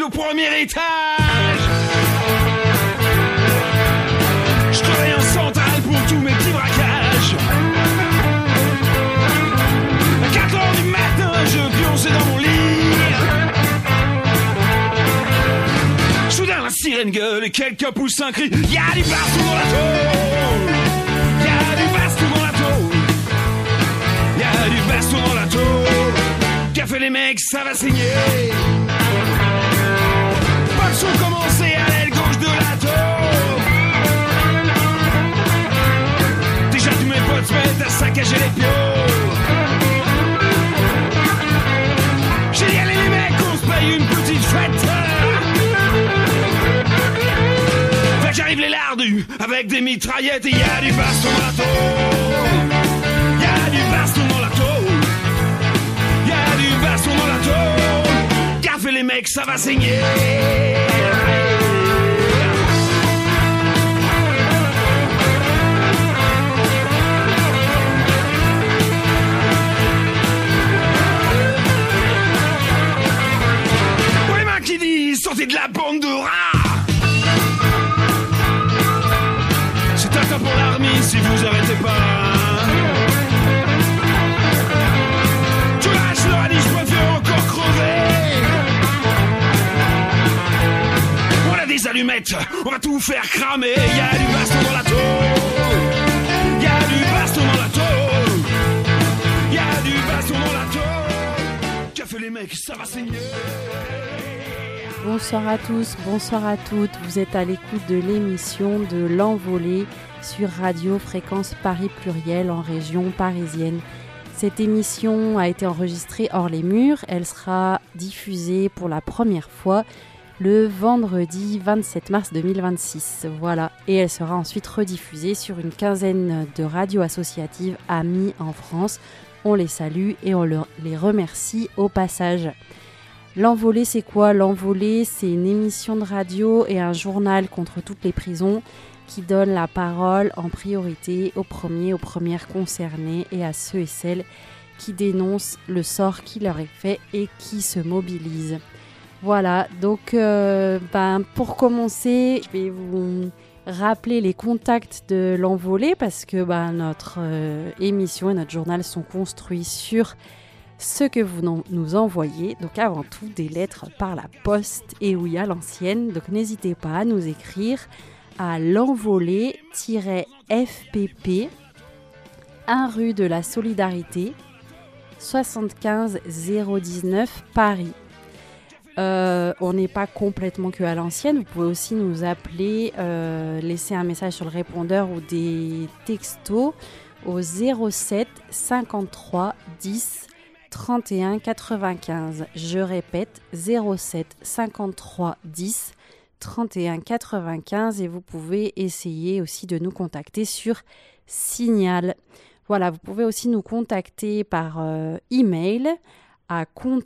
au premier étage. Je travaille en centrale pour tous mes petits braquages. À 4h du matin, je pionçais dans mon lit. Soudain la sirène gueule et quelqu'un pousse un cri. Y'a du baston dans la tôle. Y'a du baston dans la tôle. Y'a du baston dans la tôle. Qu'a fait les mecs, ça va saigner. Pas de son commencé à l'aile gauche de la tôle. Déjà tous mes potes se mettent à saccager les piaux. J'ai dit allez les mecs, on se paye une petite fête. Fait que j'arrive les lardus avec des mitraillettes et y'a du baston dans la tôle. Y'a du baston dans la tôle. Y'a du baston dans la tôle. Qu'a fait les mecs, ça va saigner. Ouais, mains qui disent sortez de la bande de rats. C'est un temps pour l'armée si vous arrêtez pas. Tu lâches le radis, je préfère encore crever. On a des allumettes, on va tout faire cramer. Y'a du baston dans la tôle. Y'a du baston dans la tôle. Y'a du baston dans la tôle. Qu'a fait les mecs, ça va saigner. Bonsoir à tous, bonsoir à toutes. Vous êtes à l'écoute de l'émission de l'Envolée sur Radio Fréquence Paris Pluriel en région parisienne. Cette émission a été enregistrée hors les murs. Elle sera diffusée pour la première fois le vendredi 27 mars 2026. Voilà. Et elle sera ensuite rediffusée sur une quinzaine de radios associatives amies en France. On les salue et on les remercie au passage. L'Envolée, c'est quoi ? L'Envolée, c'est une émission de radio et un journal contre toutes les prisons qui donne la parole en priorité aux premières concernées et à ceux et celles qui dénoncent le sort qui leur est fait et qui se mobilisent. Voilà, donc pour commencer, je vais vous rappeler les contacts de l'Envolée parce que notre émission et notre journal sont construits sur ce que vous nous envoyez, donc avant tout des lettres par la poste et oui à l'ancienne, donc n'hésitez pas à nous écrire à l'Envolée-FPP 1 rue de la Solidarité 75 019 Paris. On n'est pas complètement que à l'ancienne, vous pouvez aussi nous appeler, laisser un message sur le répondeur ou des textos au 07 53 10 31 95. Je répète, 07 53 10 31 95 et vous pouvez essayer aussi de nous contacter sur Signal. Voilà, vous pouvez aussi nous contacter par email à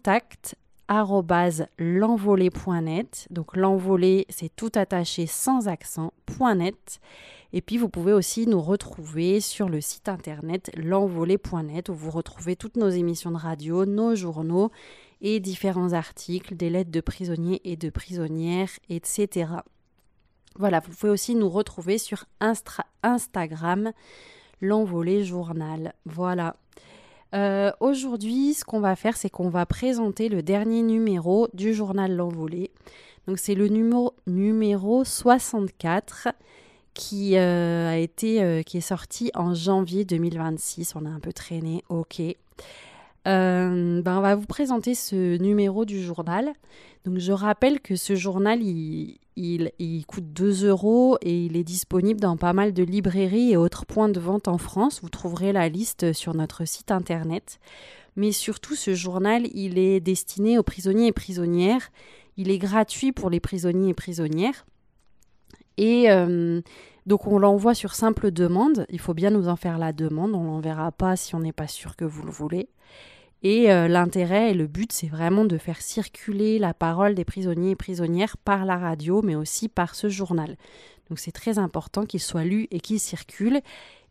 contact@l'envolée.net. Donc l'envolée, c'est tout attaché sans accent, .net. Et puis, vous pouvez aussi nous retrouver sur le site internet l'envolée.net où vous retrouvez toutes nos émissions de radio, nos journaux et différents articles, des lettres de prisonniers et de prisonnières, etc. Voilà, vous pouvez aussi nous retrouver sur Instagram, l'Envolée Journal. Voilà. Aujourd'hui, ce qu'on va faire, c'est qu'on va présenter le dernier numéro du journal L'Envolée. Donc, c'est le numéro 64 qui est sorti en janvier 2026. On a un peu traîné, ok. On va vous présenter ce numéro du journal. Donc je rappelle que ce journal, il coûte 2 € et il est disponible dans pas mal de librairies et autres points de vente en France. Vous trouverez la liste sur notre site internet. Mais surtout, ce journal, il est destiné aux prisonniers et prisonnières. Il est gratuit pour les prisonniers et prisonnières. Et donc on l'envoie sur simple demande, il faut bien nous en faire la demande, on ne l'enverra pas si on n'est pas sûr que vous le voulez. Et l'intérêt et le but, c'est vraiment de faire circuler la parole des prisonniers et prisonnières par la radio, mais aussi par ce journal. Donc c'est très important qu'il soit lu et qu'il circule.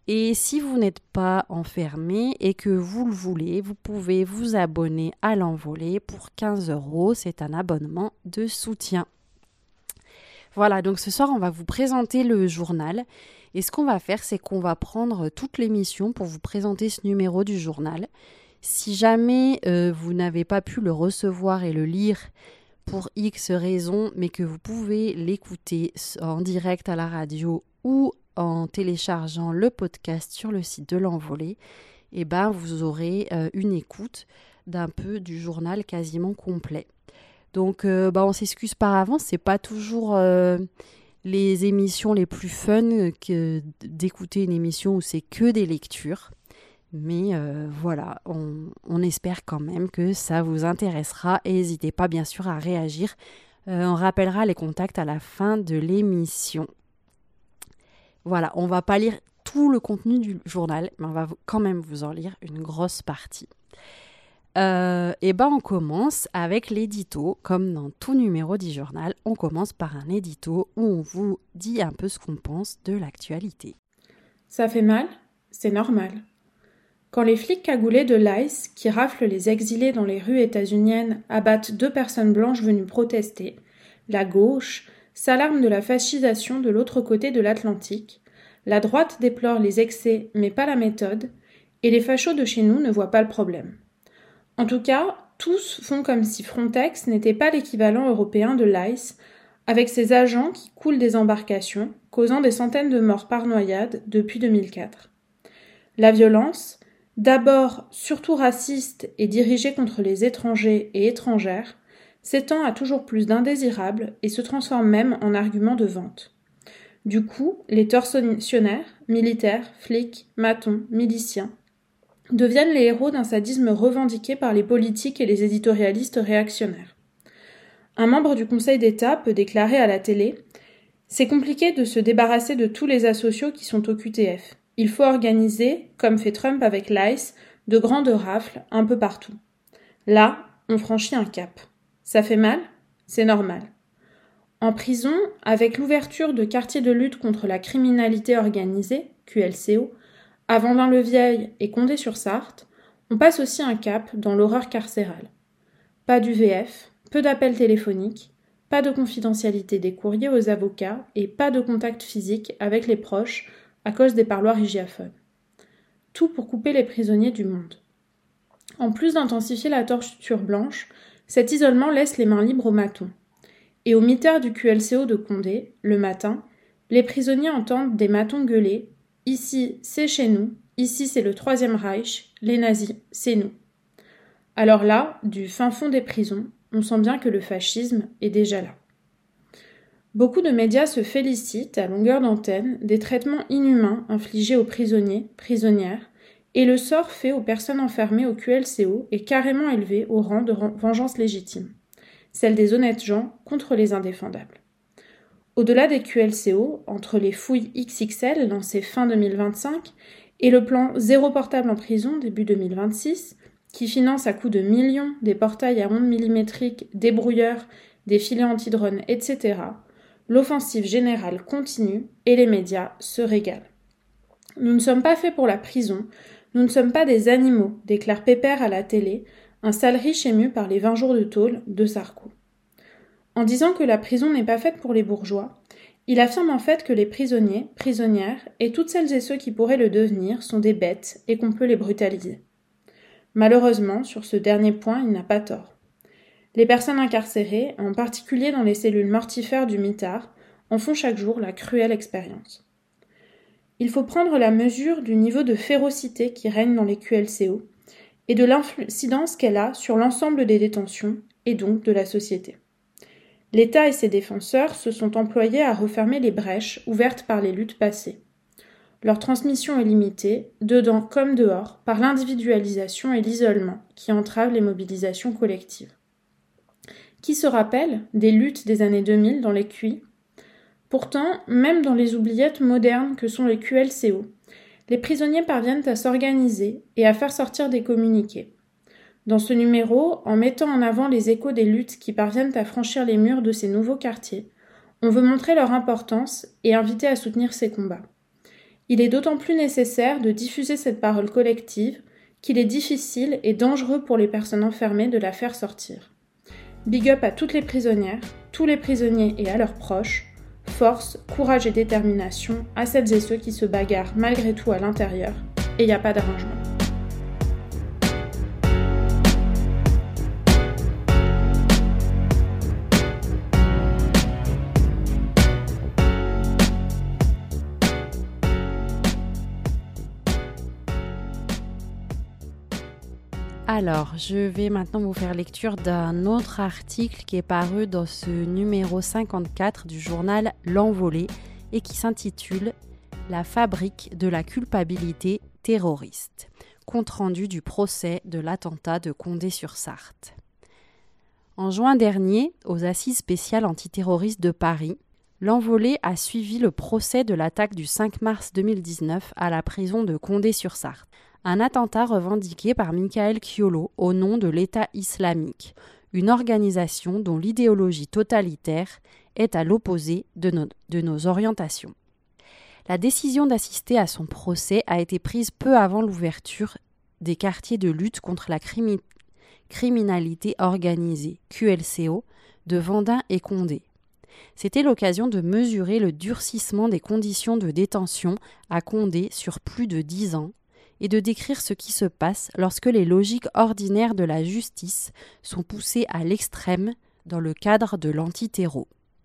Et si vous n'êtes pas enfermé et que vous le voulez, vous pouvez vous abonner à l'Envolée pour 15 €. C'est un abonnement de soutien. Voilà, donc ce soir, on va vous présenter le journal. Et ce qu'on va faire, c'est qu'on va prendre toute l'émission pour vous présenter ce numéro du journal. Si jamais vous n'avez pas pu le recevoir et le lire pour X raisons, mais que vous pouvez l'écouter en direct à la radio ou en téléchargeant le podcast sur le site de l'Envolée, eh ben, vous aurez une écoute d'un peu du journal quasiment complet. Donc, on s'excuse par avance, c'est pas toujours les émissions les plus fun que d'écouter une émission où c'est que des lectures. Mais voilà, on espère quand même que ça vous intéressera et n'hésitez pas bien sûr à réagir. On rappellera les contacts à la fin de l'émission. Voilà, on va pas lire tout le contenu du journal, mais on va quand même vous en lire une grosse partie. On commence avec l'édito. Comme dans tout numéro du journal, on commence par un édito où on vous dit un peu ce qu'on pense de l'actualité. Ça fait mal, c'est normal. Quand les flics cagoulés de l'ICE, qui raflent les exilés dans les rues états-uniennes, abattent 2 personnes blanches venues protester, la gauche s'alarme de la fascisation de l'autre côté de l'Atlantique, la droite déplore les excès mais pas la méthode, et les fachos de chez nous ne voient pas le problème. En tout cas, tous font comme si Frontex n'était pas l'équivalent européen de l'ICE, avec ses agents qui coulent des embarcations, causant des centaines de morts par noyade depuis 2004. La violence, d'abord surtout raciste et dirigée contre les étrangers et étrangères, s'étend à toujours plus d'indésirables et se transforme même en argument de vente. Du coup, les tortionnaires, militaires, flics, matons, miliciens, deviennent les héros d'un sadisme revendiqué par les politiques et les éditorialistes réactionnaires. Un membre du Conseil d'État peut déclarer à la télé « C'est compliqué de se débarrasser de tous les asociaux qui sont au QTF. Il faut organiser, comme fait Trump avec l'ICE, de grandes rafles un peu partout. » Là, on franchit un cap. Ça fait mal ? C'est normal. En prison, avec l'ouverture de quartiers de lutte contre la criminalité organisée, QLCO, à Vendin-le-Vieil et Condé-sur-Sarthe, on passe aussi un cap dans l'horreur carcérale. Pas d'UVF, peu d'appels téléphoniques, pas de confidentialité des courriers aux avocats et pas de contact physique avec les proches à cause des parloirs hygiaphones. Tout pour couper les prisonniers du monde. En plus d'intensifier la torture blanche, cet isolement laisse les mains libres aux matons. Et au mitère du QLCO de Condé, le matin, les prisonniers entendent des matons gueuler « Ici, c'est chez nous, ici c'est le Troisième Reich, les nazis, c'est nous ». Alors là, du fin fond des prisons, on sent bien que le fascisme est déjà là. Beaucoup de médias se félicitent, à longueur d'antenne, des traitements inhumains infligés aux prisonniers, prisonnières, et le sort fait aux personnes enfermées au QLCO est carrément élevé au rang de vengeance légitime, celle des honnêtes gens contre les indéfendables. Au-delà des QLCO, entre les fouilles XXL lancées fin 2025 et le plan Zéro portable en prison début 2026, qui finance à coups de millions des portails à ondes millimétriques, des brouilleurs, des filets anti-drones, etc., l'offensive générale continue et les médias se régalent. Nous ne sommes pas faits pour la prison, nous ne sommes pas des animaux, déclare Pépère à la télé, un sale riche ému par les 20 jours de tôle de Sarko. En disant que la prison n'est pas faite pour les bourgeois, il affirme en fait que les prisonniers, prisonnières et toutes celles et ceux qui pourraient le devenir sont des bêtes et qu'on peut les brutaliser. Malheureusement, sur ce dernier point, il n'a pas tort. Les personnes incarcérées, en particulier dans les cellules mortifères du mitard, en font chaque jour la cruelle expérience. Il faut prendre la mesure du niveau de férocité qui règne dans les QLCO et de l'incidence qu'elle a sur l'ensemble des détentions et donc de la société. L'État et ses défenseurs se sont employés à refermer les brèches ouvertes par les luttes passées. Leur transmission est limitée, dedans comme dehors, par l'individualisation et l'isolement qui entravent les mobilisations collectives. Qui se rappelle des luttes des années 2000 dans les QI ? Pourtant, même dans les oubliettes modernes que sont les QLCO, les prisonniers parviennent à s'organiser et à faire sortir des communiqués. Dans ce numéro, en mettant en avant les échos des luttes qui parviennent à franchir les murs de ces nouveaux quartiers, on veut montrer leur importance et inviter à soutenir ces combats. Il est d'autant plus nécessaire de diffuser cette parole collective qu'il est difficile et dangereux pour les personnes enfermées de la faire sortir. Big up à toutes les prisonnières, tous les prisonniers et à leurs proches. Force, courage et détermination à celles et ceux qui se bagarrent malgré tout à l'intérieur, et il n'y a pas d'arrangement. Alors, je vais maintenant vous faire lecture d'un autre article qui est paru dans ce numéro 54 du journal L'Envolée et qui s'intitule « La fabrique de la culpabilité terroriste », compte rendu du procès de l'attentat de Condé-sur-Sarthe. En juin dernier, aux Assises spéciales antiterroristes de Paris, L'Envolée a suivi le procès de l'attaque du 5 mars 2019 à la prison de Condé-sur-Sarthe. Un attentat revendiqué par Michael Chiolo au nom de l'État islamique, une organisation dont l'idéologie totalitaire est à l'opposé de nos orientations. La décision d'assister à son procès a été prise peu avant l'ouverture des quartiers de lutte contre la criminalité organisée, QLCO, de Vendin et Condé. C'était l'occasion de mesurer le durcissement des conditions de détention à Condé sur plus de 10 ans, et de décrire ce qui se passe lorsque les logiques ordinaires de la justice sont poussées à l'extrême dans le cadre de l'antiterreau.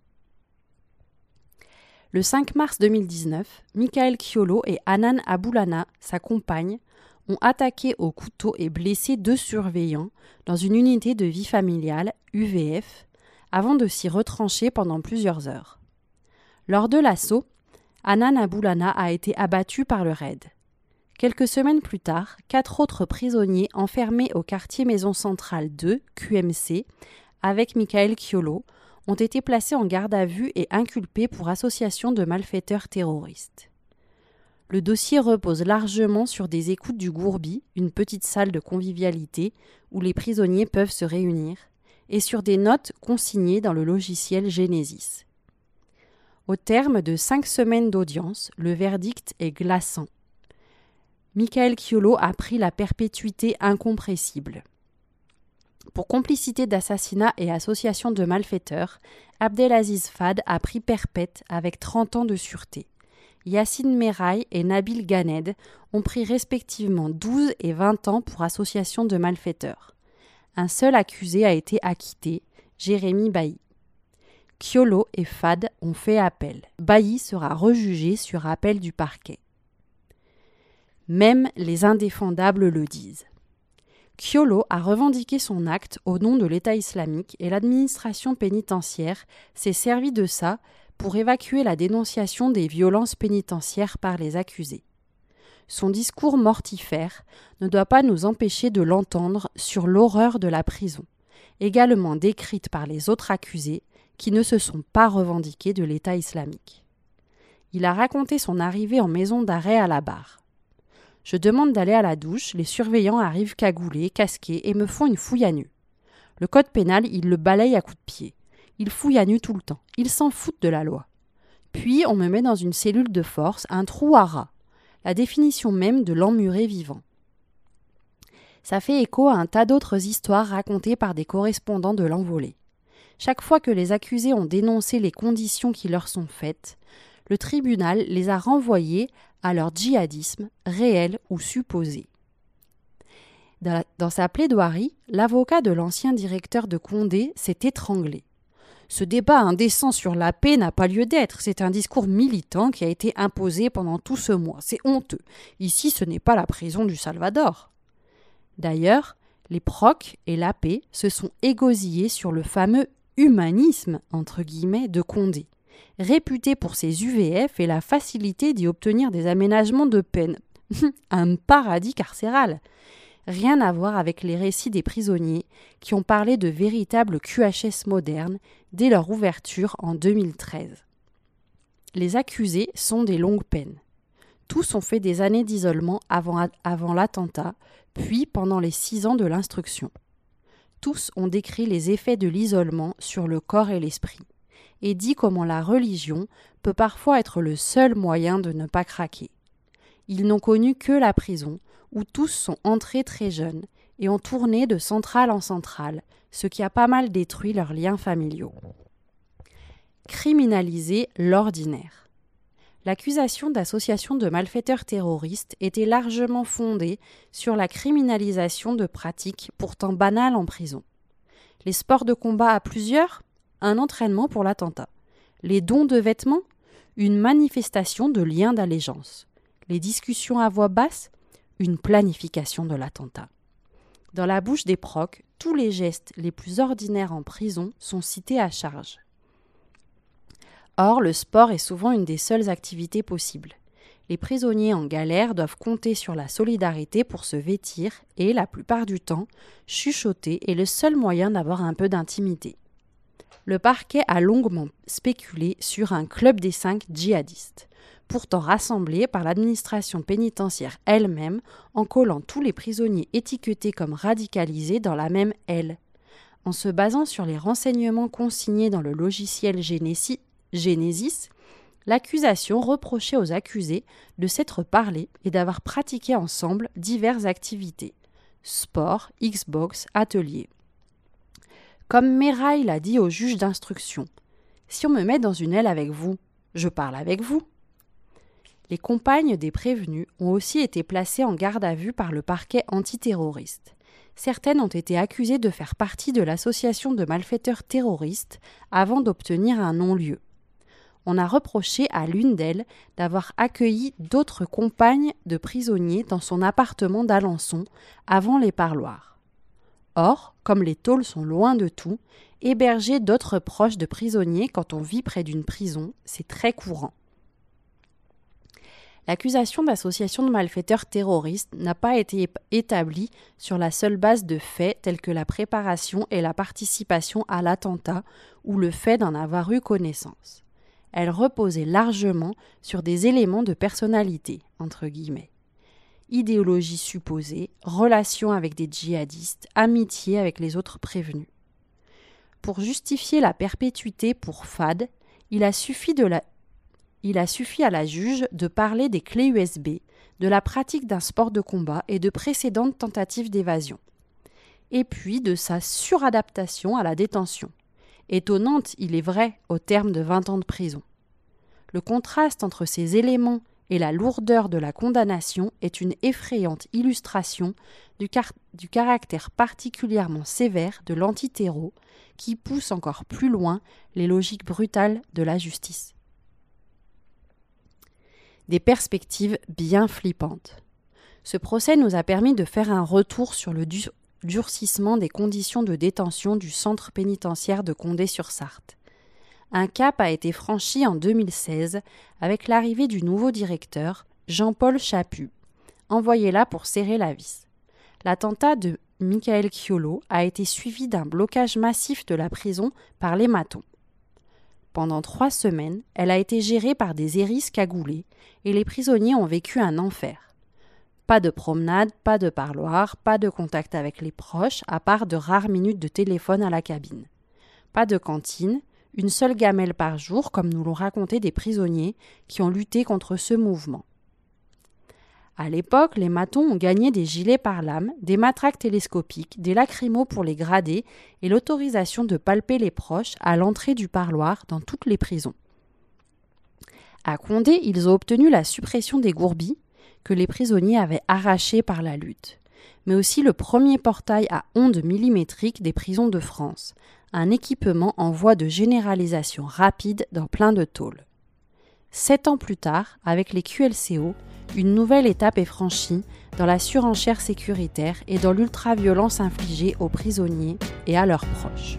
Le 5 mars 2019, Michael Chiolo et Hanan Aboulana, sa compagne, ont attaqué au couteau et blessé 2 surveillants dans une unité de vie familiale, UVF, avant de s'y retrancher pendant plusieurs heures. Lors de l'assaut, Hanan Aboulana a été abattu par le raid. Quelques semaines plus tard, 4 autres prisonniers enfermés au quartier Maison Centrale 2, QMC, avec Michael Chiolo, ont été placés en garde à vue et inculpés pour association de malfaiteurs terroristes. Le dossier repose largement sur des écoutes du Gourbi, une petite salle de convivialité où les prisonniers peuvent se réunir, et sur des notes consignées dans le logiciel Genesis. Au terme de 5 semaines d'audience, le verdict est glaçant. Michael Chiolo a pris la perpétuité incompressible. Pour complicité d'assassinat et association de malfaiteurs, Abdelaziz Fad a pris perpète avec 30 ans de sûreté. Yassine Meraï et Nabil Ganed ont pris respectivement 12 et 20 ans pour association de malfaiteurs. Un seul accusé a été acquitté, Jérémy Bailly. Chiolo et Fad ont fait appel. Bailly sera rejugé sur appel du parquet. Même les indéfendables le disent. Chiolo a revendiqué son acte au nom de l'État islamique et l'administration pénitentiaire s'est servie de ça pour évacuer la dénonciation des violences pénitentiaires par les accusés. Son discours mortifère ne doit pas nous empêcher de l'entendre sur l'horreur de la prison, également décrite par les autres accusés qui ne se sont pas revendiqués de l'État islamique. Il a raconté son arrivée en maison d'arrêt à la barre. Je demande d'aller à la douche, les surveillants arrivent cagoulés, casqués et me font une fouille à nu. Le code pénal, il le balaye à coups de pied. Ils fouillent à nu tout le temps. Ils s'en foutent de la loi. Puis on me met dans une cellule de force, un trou à rats, la définition même de l'emmuré vivant. Ça fait écho à un tas d'autres histoires racontées par des correspondants de l'Envolée. Chaque fois que les accusés ont dénoncé les conditions qui leur sont faites, le tribunal les a renvoyés à leur djihadisme, réel ou supposé. Dans sa plaidoirie, l'avocat de l'ancien directeur de Condé s'est étranglé. Ce débat indécent sur la paix n'a pas lieu d'être. C'est un discours militant qui a été imposé pendant tout ce mois. C'est honteux. Ici, ce n'est pas la prison du Salvador. D'ailleurs, les procs et la paix se sont égosillés sur le fameux « humanisme » entre guillemets de Condé, réputé pour ses UVF et la facilité d'y obtenir des aménagements de peine. Un paradis carcéral. Rien à voir avec les récits des prisonniers qui ont parlé de véritables QHS modernes dès leur ouverture en 2013. Les accusés sont des longues peines. Tous ont fait des années d'isolement avant l'attentat, puis pendant les 6 ans de l'instruction. Tous ont décrit les effets de l'isolement sur le corps et l'esprit, et dit comment la religion peut parfois être le seul moyen de ne pas craquer. Ils n'ont connu que la prison, où tous sont entrés très jeunes et ont tourné de centrale en centrale, ce qui a pas mal détruit leurs liens familiaux. Criminaliser l'ordinaire. L'accusation d'association de malfaiteurs terroristes était largement fondée sur la criminalisation de pratiques pourtant banales en prison. Les sports de combat à plusieurs, un entraînement pour l'attentat. Les dons de vêtements, une manifestation de lien d'allégeance. Les discussions à voix basse, une planification de l'attentat. Dans la bouche des procs, tous les gestes les plus ordinaires en prison sont cités à charge. Or, le sport est souvent une des seules activités possibles. Les prisonniers en galère doivent compter sur la solidarité pour se vêtir et, la plupart du temps, chuchoter est le seul moyen d'avoir un peu d'intimité. Le parquet a longuement spéculé sur un club des 5 djihadistes, pourtant rassemblés par l'administration pénitentiaire elle-même en collant tous les prisonniers étiquetés comme radicalisés dans la même aile. En se basant sur les renseignements consignés dans le logiciel Genesis, l'accusation reprochait aux accusés de s'être parlé et d'avoir pratiqué ensemble diverses activités. Sport, Xbox, atelier. Comme Merail l'a dit au juge d'instruction, « Si on me met dans une aile avec vous, je parle avec vous ». Les compagnes des prévenus ont aussi été placées en garde à vue par le parquet antiterroriste. Certaines ont été accusées de faire partie de l'association de malfaiteurs terroristes avant d'obtenir un non-lieu. On a reproché à l'une d'elles d'avoir accueilli d'autres compagnes de prisonniers dans son appartement d'Alençon avant les parloirs. Or, comme les tôles sont loin de tout, héberger d'autres proches de prisonniers quand on vit près d'une prison, c'est très courant. L'accusation d'association de malfaiteurs terroristes n'a pas été établie sur la seule base de faits tels que la préparation et la participation à l'attentat ou le fait d'en avoir eu connaissance. Elle reposait largement sur des éléments de personnalité, entre guillemets. Idéologie supposée, relations avec des djihadistes, amitié avec les autres prévenus. Pour justifier la perpétuité pour Fad, il a suffi à la juge de parler des clés USB, de la pratique d'un sport de combat et de précédentes tentatives d'évasion. Et puis de sa suradaptation à la détention. Étonnante, il est vrai, au terme de 20 ans de prison. Le contraste entre ces éléments et la lourdeur de la condamnation est une effrayante illustration du caractère particulièrement sévère de l'antiterreau qui pousse encore plus loin les logiques brutales de la justice. Des perspectives bien flippantes. Ce procès nous a permis de faire un retour sur le durcissement des conditions de détention du centre pénitentiaire de Condé-sur-Sarthe. Un cap a été franchi en 2016 avec l'arrivée du nouveau directeur, Jean-Paul Chaput, envoyé là pour serrer la vis. L'attentat de Michael Chiolo a été suivi d'un blocage massif de la prison par les matons. Pendant 3 semaines, elle a été gérée par des hérisses cagoulés et les prisonniers ont vécu un enfer. Pas de promenade, pas de parloir, pas de contact avec les proches, à part de rares minutes de téléphone à la cabine. Pas de cantine, une seule gamelle par jour, comme nous l'ont raconté des prisonniers qui ont lutté contre ce mouvement. À l'époque, les matons ont gagné des gilets pare-lames, des matraques télescopiques, des lacrymos pour les grader et l'autorisation de palper les proches à l'entrée du parloir dans toutes les prisons. À Condé, ils ont obtenu la suppression des gourbilles que les prisonniers avaient arrachées par la lutte, mais aussi le premier portail à ondes millimétriques des prisons de France, un équipement en voie de généralisation rapide dans plein de tôles. 7 ans plus tard, avec les QLCO, une nouvelle étape est franchie dans la surenchère sécuritaire et dans l'ultraviolence infligée aux prisonniers et à leurs proches.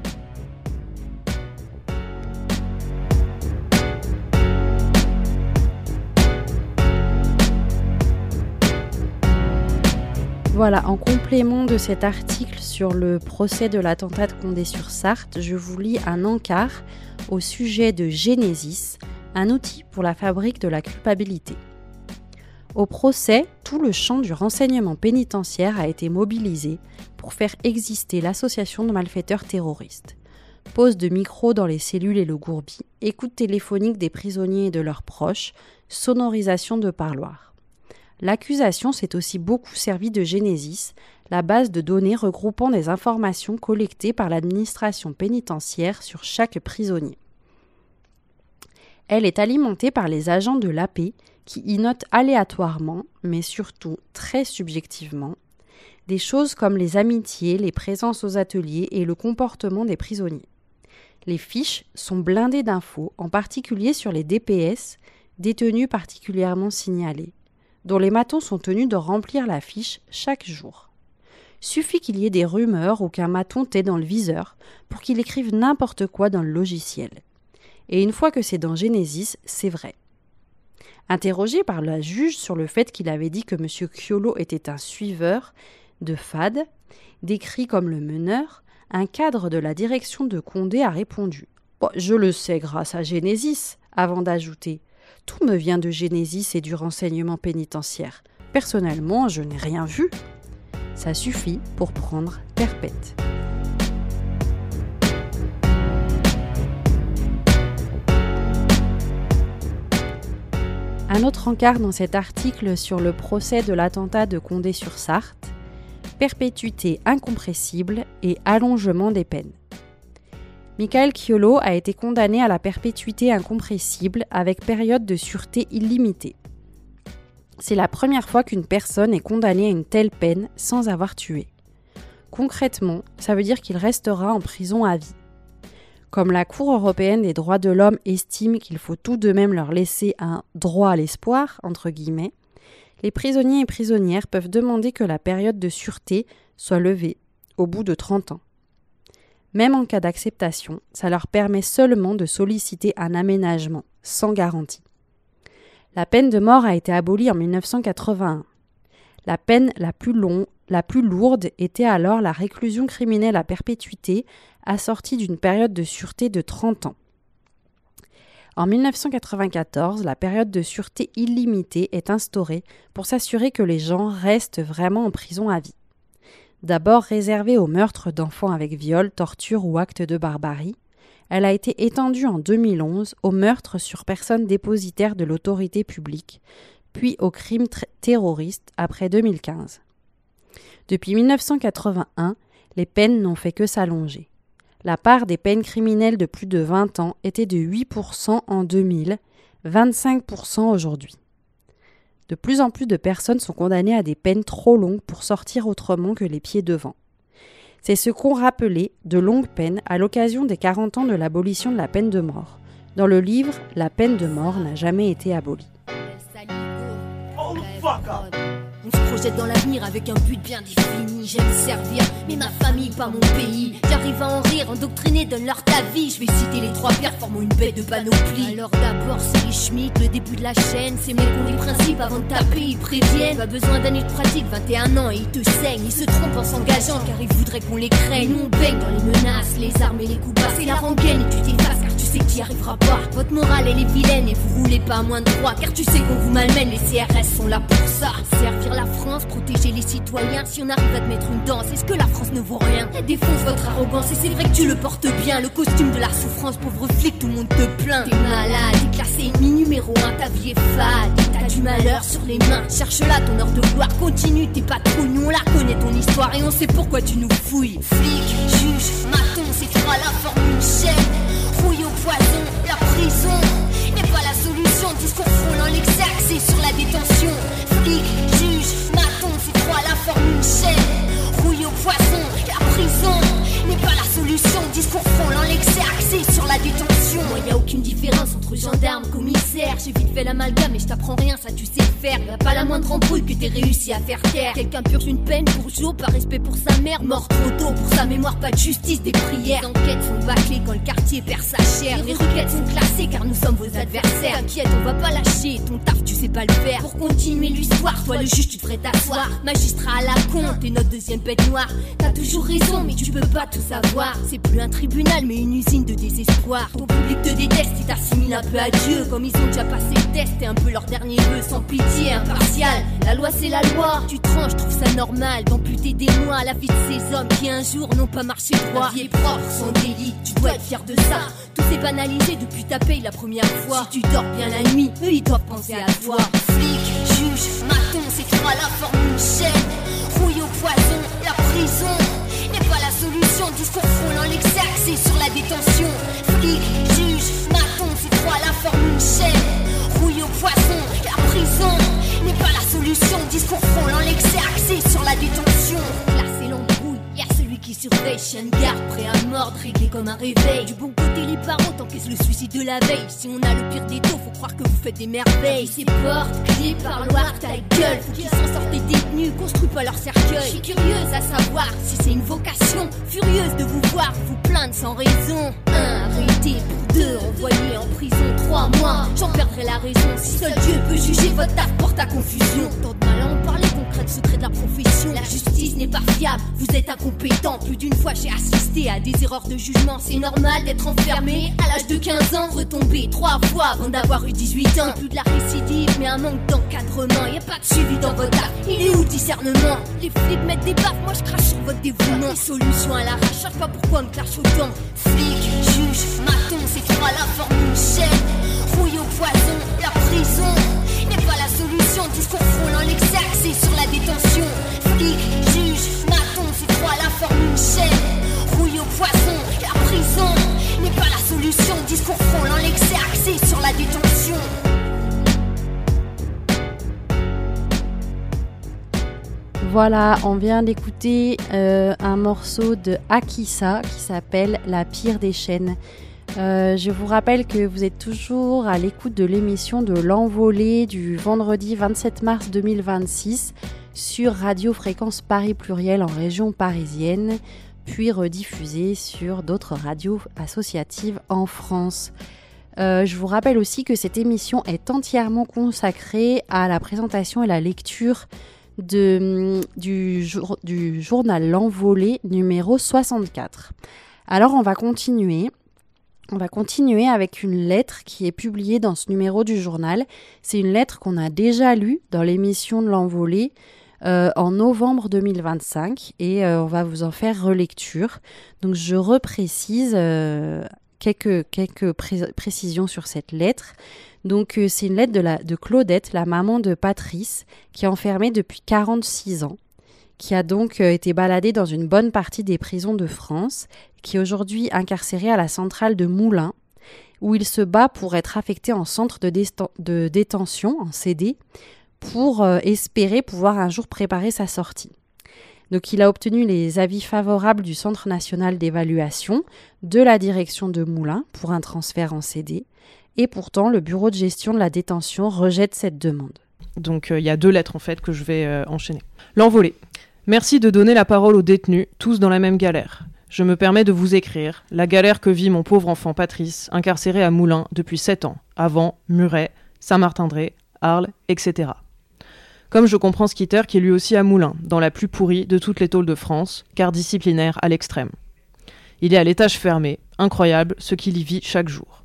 Voilà, en complément de cet article sur le procès de l'attentat de Condé-sur-Sarthe, je vous lis un encart au sujet de Genesis, un outil pour la fabrique de la culpabilité. Au procès, tout le champ du renseignement pénitentiaire a été mobilisé pour faire exister l'association de malfaiteurs terroristes. Pose de micros dans les cellules et le gourbi, écoute téléphonique des prisonniers et de leurs proches, sonorisation de parloirs. l'accusation s'est aussi beaucoup servie de Genesis, la base de données regroupant des informations collectées par l'administration pénitentiaire sur chaque prisonnier. Elle est alimentée par les agents de l'AP qui y notent aléatoirement, mais surtout très subjectivement, des choses comme les amitiés, les présences aux ateliers et le comportement des prisonniers. Les fiches sont blindées d'infos, en particulier sur les DPS, détenus particulièrement signalés, dont les matons sont tenus de remplir la fiche chaque jour. Suffit qu'il y ait des rumeurs ou qu'un maton t'ait dans le viseur pour qu'il écrive n'importe quoi dans le logiciel. Et une fois que c'est dans Genesis, c'est vrai. Interrogé par la juge sur le fait qu'il avait dit que M. Kyolo était un suiveur de FAD, décrit comme le meneur, un cadre de la direction de Condé a répondu « Je le sais grâce à Genesis », avant d'ajouter « Tout me vient de Genesis et du renseignement pénitentiaire. Personnellement, je n'ai rien vu. » Ça suffit pour prendre perpète. Un autre encart dans cet article sur le procès de l'attentat de Condé-sur-Sarthe, perpétuité incompressible et allongement des peines. Michael Kyolo a été condamné à la perpétuité incompressible avec période de sûreté illimitée. C'est la première fois qu'une personne est condamnée à une telle peine sans avoir tué. Concrètement, ça veut dire qu'il restera en prison à vie. Comme la Cour européenne des droits de l'homme estime qu'il faut tout de même leur laisser un « droit à l'espoir », entre guillemets, les prisonniers et prisonnières peuvent demander que la période de sûreté soit levée au bout de 30 ans. Même en cas d'acceptation, ça leur permet seulement de solliciter un aménagement, sans garantie. La peine de mort a été abolie en 1981. La peine la plus lourde était alors la réclusion criminelle à perpétuité, assortie d'une période de sûreté de 30 ans. En 1994, la période de sûreté illimitée est instaurée pour s'assurer que les gens restent vraiment en prison à vie. D'abord réservée aux meurtres d'enfants avec viol, torture ou actes de barbarie, elle a été étendue en 2011 aux meurtres sur personnes dépositaires de l'autorité publique, puis aux crimes terroristes après 2015. Depuis 1981, les peines n'ont fait que s'allonger. La part des peines criminelles de plus de 20 ans était de 8% en 2000, 25% aujourd'hui. De plus en plus de personnes sont condamnées à des peines trop longues pour sortir autrement que les pieds devant. C'est ce qu'ont rappelé de longues peines à l'occasion des 40 ans de l'abolition de la peine de mort. Dans le livre, la peine de mort n'a jamais été abolie. On se projette dans l'avenir avec un but bien défini. J'aime servir, mais ma famille, pas mon pays. J'arrive à en rire, endoctriner, donne leur ta vie. Je vais citer les trois pierres, formant une baie de panoplie. Alors d'abord c'est les schmitts, le début de la chaîne. Ces mecs ont des principes avant de taper, ils préviennent. Pas besoin d'années de pratique, 21 ans et ils te saignent. Ils se trompent en s'engageant car ils voudraient qu'on les craigne. Nous on baigne dans les menaces, les armes et les coups bas. C'est la rengaine et tu t'effaces car tu sais que t'y arriveras pas. Votre morale elle est vilaine et vous roulez pas à moins de 3 car tu sais qu'on vous malmène, les CRS sont là pour ça. Servir la France, protéger les citoyens. Si on arrive à te mettre une danse, est-ce que la France ne vaut rien? Elle défonce votre arrogance et c'est vrai que tu le portes bien. Le costume de la souffrance, pauvre flic, tout le monde te plaint. T'es malade, t'es classé ennemi numéro 1, ta vie est fade. T'as du malheur sur les mains, cherche-la ton heure de gloire. Continue tes patrouilles, nous on la connaît ton histoire et on sait pourquoi tu nous fouilles. Flic, juge, maton, c'est toi la forme une chaîne. Rouille au poison, la prison n'est pas la solution. Discours frôlant l'excès, axé sur la détention. Flic, juge, maton, c'est toi la forme une chaîne. Rouille au poison, la prison n'est pas la solution. Discours frôlant l'excès, axé sur la détention. Moi y a aucune différence entre gendarme, commissaire. J'ai vite fait l'amalgame mais je t'apprends rien, ça tu sais faire. Y'a pas la moindre embrouille que t'aies réussi à faire taire. Quelqu'un purge une peine pour Joe, par respect pour sa mère. Mort trop tôt pour sa mémoire, pas de justice, des prières. Les enquêtes sont bâclées quand le quartier perd sa chair. Les requêtes sont classées car nous sommes vos adversaires. T'inquiète, on va pas lâcher ton taf, tu sais pas le faire. Pour continuer l'histoire, toi le juge tu devrais t'asseoir. Magistrat à la con, t'es notre deuxième bête noire. T'as toujours raison mais tu peux pas tout savoir. C'est plus un tribunal mais une usine de désespoir. Ton public te déteste, il t'assimile un peu à Dieu. Comme ils ont déjà passé le test, t'es un peu leur dernier vœu. Sans pitié, impartial, la loi c'est la loi. Tu tranches, je trouve ça normal d'amputer des mois à la vie de ces hommes qui un jour n'ont pas marché droit. La vie est propre, sans délit, tu dois être fier de ça. Tout s'est banalisé depuis ta paye la première fois. Si tu dors bien la nuit, eux ils doivent penser à toi. Flic, juge, maton, c'est trois, la forme une chaîne. Rouille au poison, la prison n'est pas la solution. Discours frôlant l'exercice et sur la détention. Flic, juge, maton, c'est trois, la forme une chaîne. Rouille au poison, la prison n'est pas la solution. Discours frôlant l'exercice et sur la détention. Là c'est l'embrouille, y'a celui qui surveille. Chien de garde, prêt à mordre, réglé comme un réveil. Du bon côté les parents t'encaissent le suicide de la veille. Si on a le pire des taux, faut croire que vous faites des merveilles. Ces portes, clés, parloirs, ta gueule. Faut qu'ils s'en sortent des détenus, construis pas leur cercueil. Je suis curieuse à savoir si c'est une vocation. Furieuse de vous voir, vous plaindre sans raison. 1, arrêté pour 2, envoyé en prison 3 mois. J'en perdrai la raison, si seul Dieu peut juger votre taf pour ta confusion. Tant de mal à en parler, concrète, secret de la profession. La justice n'est pas fiable, vous êtes incompétent. Plus d'une fois j'ai assisté à des erreurs de jugement. C'est normal d'être enfermé à l'âge de 15 ans. Retomber 3 fois avant d'avoir eu 18 ans. Plus de la récidive mais un manque d'encadrement. Y'a pas de suivi dans votre taf, il est où le discernement? Les flics mettent des baffes, moi je crache sur votre dévouement. Les solutions à l'arrache, je sais pas pourquoi me clash autant. Flic, juge, maton, c'est trois, la forme une chaîne. Rouille au poison, la prison n'est pas la solution. Discours frôlant l'exercice sur la détention. Flic, juge, maton, c'est trois, la forme une chaîne. Rouille au poison, la prison n'est pas la solution. Discours frôlant l'exercice sur la détention. Voilà, on vient d'écouter un morceau de Akissa qui s'appelle La pire des chaînes. Je vous rappelle que vous êtes toujours à l'écoute de l'émission de l'Envolée du vendredi 27 mars 2026 sur Radio Fréquence Paris Pluriel en région parisienne, puis rediffusée sur d'autres radios associatives en France. Je vous rappelle aussi que cette émission est entièrement consacrée à la présentation et la lecture du journal L'Envolée numéro 64. Alors on va continuer avec une lettre qui est publiée dans ce numéro du journal. C'est une lettre qu'on a déjà lue dans l'émission de L'Envolée en novembre 2025 et on va vous en faire relecture. Donc je reprécise quelques précisions sur cette lettre. Donc c'est une lettre de Claudette, la maman de Patrice, qui est enfermée depuis 46 ans, qui a donc été baladée dans une bonne partie des prisons de France, qui est aujourd'hui incarcérée à la centrale de Moulins, où il se bat pour être affecté en centre de détention, en CD, pour espérer pouvoir un jour préparer sa sortie. Donc il a obtenu les avis favorables du Centre national d'évaluation, de la direction de Moulins pour un transfert en CD, et pourtant le bureau de gestion de la détention rejette cette demande. Donc il y a 2 lettres en fait que je vais enchaîner. L'Envolée. Merci de donner la parole aux détenus, tous dans la même galère. Je me permets de vous écrire la galère que vit mon pauvre enfant Patrice, incarcéré à Moulins depuis 7 ans, avant Muret, Saint-Martin-de-Ré, Arles, etc. Comme je comprends Skitter qui est lui aussi à Moulins, dans la plus pourrie de toutes les tôles de France, car disciplinaire à l'extrême. Il est à l'étage fermé, incroyable ce qu'il y vit chaque jour.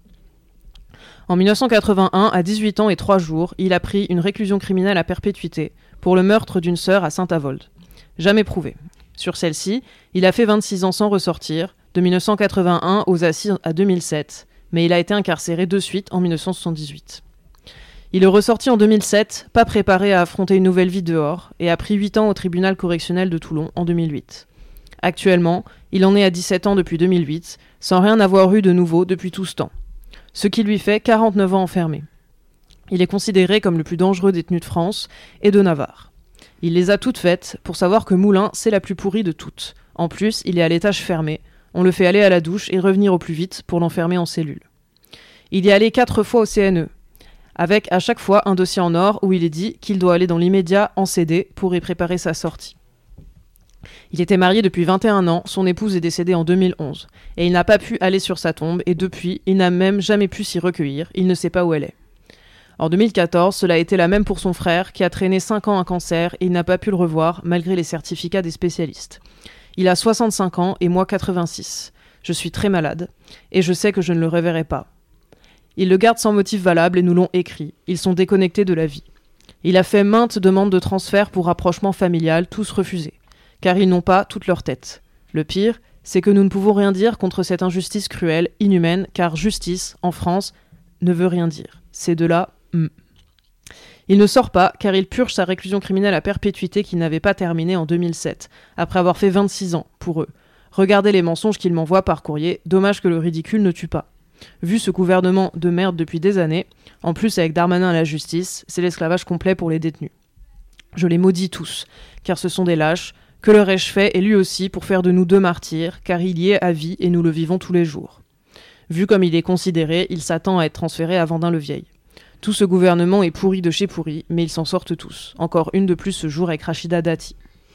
En 1981, à 18 ans et 3 jours, il a pris une réclusion criminelle à perpétuité pour le meurtre d'une sœur à Saint-Avold. Jamais prouvé. Sur celle-ci, il a fait 26 ans sans ressortir, de 1981 aux assises à 2007, mais il a été incarcéré de suite en 1978. Il est ressorti en 2007, pas préparé à affronter une nouvelle vie dehors, et a pris 8 ans au tribunal correctionnel de Toulon en 2008. Actuellement, il en est à 17 ans depuis 2008, sans rien avoir eu de nouveau depuis tout ce temps. Ce qui lui fait 49 ans enfermé. Il est considéré comme le plus dangereux détenu de France et de Navarre. Il les a toutes faites pour savoir que Moulins, c'est la plus pourrie de toutes. En plus, il est à l'étage fermé. On le fait aller à la douche et revenir au plus vite pour l'enfermer en cellule. Il y est allé 4 fois au CNE, avec à chaque fois un dossier en or où il est dit qu'il doit aller dans l'immédiat en CD pour y préparer sa sortie. Il était marié depuis 21 ans, son épouse est décédée en 2011, et il n'a pas pu aller sur sa tombe, et depuis, il n'a même jamais pu s'y recueillir, il ne sait pas où elle est. En 2014, cela a été la même pour son frère, qui a traîné 5 ans un cancer, et il n'a pas pu le revoir, malgré les certificats des spécialistes. Il a 65 ans, et moi 86. Je suis très malade, et je sais que je ne le reverrai pas. Ils le gardent sans motif valable, et nous l'ont écrit. Ils sont déconnectés de la vie. Il a fait maintes demandes de transfert pour rapprochement familial, tous refusés. Car ils n'ont pas toute leur tête. Le pire, c'est que nous ne pouvons rien dire contre cette injustice cruelle, inhumaine, car justice, en France, ne veut rien dire. C'est de là. Il ne sort pas car il purge sa réclusion criminelle à perpétuité qu'il n'avait pas terminée en 2007, après avoir fait 26 ans, pour eux. Regardez les mensonges qu'il m'envoie par courrier, dommage que le ridicule ne tue pas. Vu ce gouvernement de merde depuis des années, en plus avec Darmanin à la justice, c'est l'esclavage complet pour les détenus. Je les maudis tous, car ce sont des lâches, que leur ai-je fait et lui aussi pour faire de nous 2 martyrs, car il y est à vie et nous le vivons tous les jours. Vu comme il est considéré, il s'attend à être transféré à Vendin-le-Vieil. Tout ce gouvernement est pourri de chez pourri, mais ils s'en sortent tous. Encore une de plus ce jour avec Rachida Dati.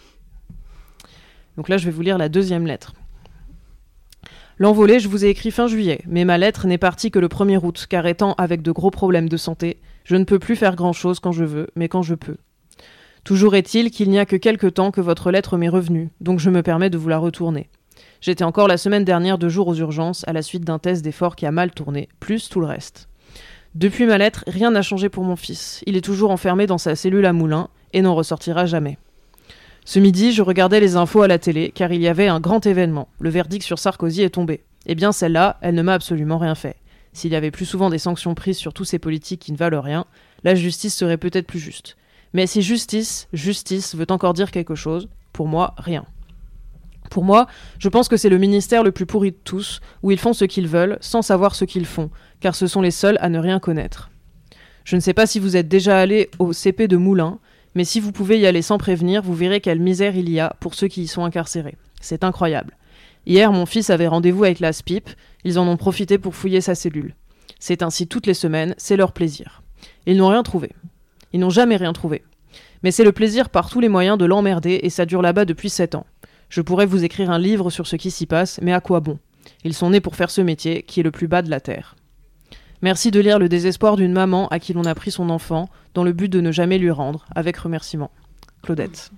Donc là, je vais vous lire la 2e lettre. L'envolée, je vous ai écrit fin juillet, mais ma lettre n'est partie que le 1er août, car étant avec de gros problèmes de santé, je ne peux plus faire grand-chose quand je veux, mais quand je peux. Toujours est-il qu'il n'y a que quelque temps que votre lettre m'est revenue, donc je me permets de vous la retourner. J'étais encore la semaine dernière 2 jours aux urgences, à la suite d'un test d'effort qui a mal tourné, plus tout le reste. Depuis ma lettre, rien n'a changé pour mon fils. Il est toujours enfermé dans sa cellule à Moulins, et n'en ressortira jamais. Ce midi, je regardais les infos à la télé, car il y avait un grand événement. Le verdict sur Sarkozy est tombé. Eh bien, celle-là, elle ne m'a absolument rien fait. S'il y avait plus souvent des sanctions prises sur tous ces politiques qui ne valent rien, la justice serait peut-être plus juste. Mais si justice veut encore dire quelque chose, pour moi, rien. Pour moi, je pense que c'est le ministère le plus pourri de tous, où ils font ce qu'ils veulent, sans savoir ce qu'ils font, car ce sont les seuls à ne rien connaître. Je ne sais pas si vous êtes déjà allé au CP de Moulins, mais si vous pouvez y aller sans prévenir, vous verrez quelle misère il y a pour ceux qui y sont incarcérés. C'est incroyable. Hier, mon fils avait rendez-vous avec la SPIP, ils en ont profité pour fouiller sa cellule. C'est ainsi toutes les semaines, c'est leur plaisir. Ils n'ont rien trouvé. Ils n'ont jamais rien trouvé. Mais c'est le plaisir par tous les moyens de l'emmerder et ça dure là-bas depuis 7 ans. Je pourrais vous écrire un livre sur ce qui s'y passe, mais à quoi bon ? Ils sont nés pour faire ce métier, qui est le plus bas de la terre. Merci de lire le désespoir d'une maman à qui l'on a pris son enfant, dans le but de ne jamais lui rendre, avec remerciement. Claudette.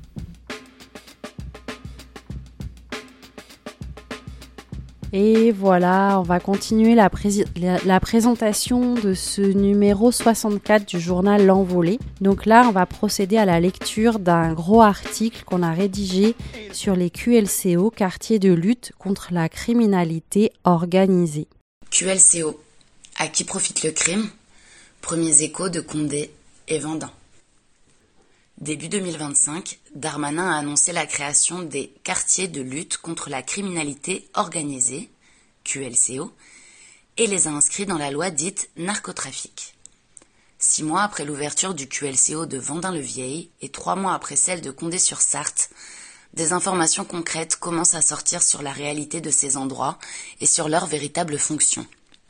Et voilà, on va continuer la présentation de ce numéro 64 du journal L'Envolée. Donc là, on va procéder à la lecture d'un gros article qu'on a rédigé sur les QLCO, quartiers de lutte contre la criminalité organisée. QLCO, à qui profite le crime ? Premiers échos de Condé et Vendin. Début 2025, Darmanin a annoncé la création des quartiers de lutte contre la criminalité organisée, QLCO, et les a inscrits dans la loi dite narcotrafic. 6 mois après l'ouverture du QLCO de Vendin-le-Vieil et 3 mois après celle de Condé-sur-Sarthe, des informations concrètes commencent à sortir sur la réalité de ces endroits et sur leur véritable fonction.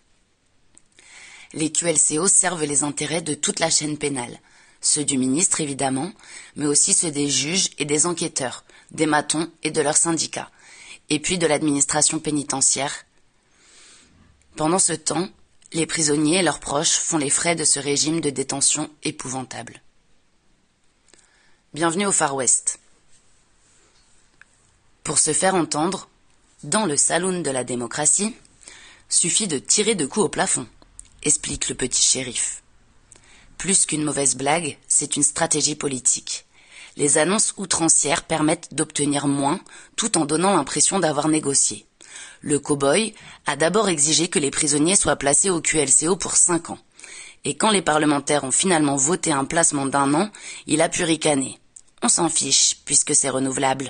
Les QLCO servent les intérêts de toute la chaîne pénale, ceux du ministre évidemment, mais aussi ceux des juges et des enquêteurs, des matons et de leurs syndicats, et puis de l'administration pénitentiaire. Pendant ce temps, les prisonniers et leurs proches font les frais de ce régime de détention épouvantable. Bienvenue au Far West. Pour se faire entendre, dans le saloon de la démocratie, suffit de tirer 2 coups au plafond, explique le petit shérif. Plus qu'une mauvaise blague, c'est une stratégie politique. Les annonces outrancières permettent d'obtenir moins, tout en donnant l'impression d'avoir négocié. Le cow-boy a d'abord exigé que les prisonniers soient placés au QLCO pour 5 ans. Et quand les parlementaires ont finalement voté un placement d'1 an, il a pu ricaner. On s'en fiche, puisque c'est renouvelable.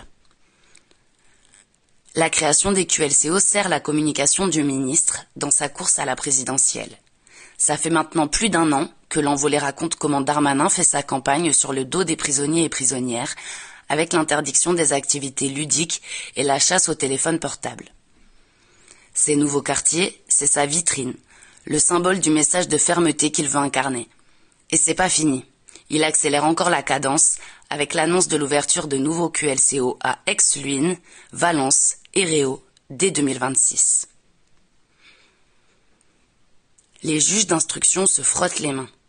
La création des QLCO sert la communication du ministre dans sa course à la présidentielle. Ça fait maintenant plus d'1 an que l'Envolée raconte comment Darmanin fait sa campagne sur le dos des prisonniers et prisonnières, avec l'interdiction des activités ludiques et la chasse au téléphone portable. Ces nouveaux quartiers, c'est sa vitrine, le symbole du message de fermeté qu'il veut incarner. Et c'est pas fini. Il accélère encore la cadence avec l'annonce de l'ouverture de nouveaux QLCO à Aix-Luynes, Valence et Réau dès 2026. Les juges d'instruction se frottent les mains.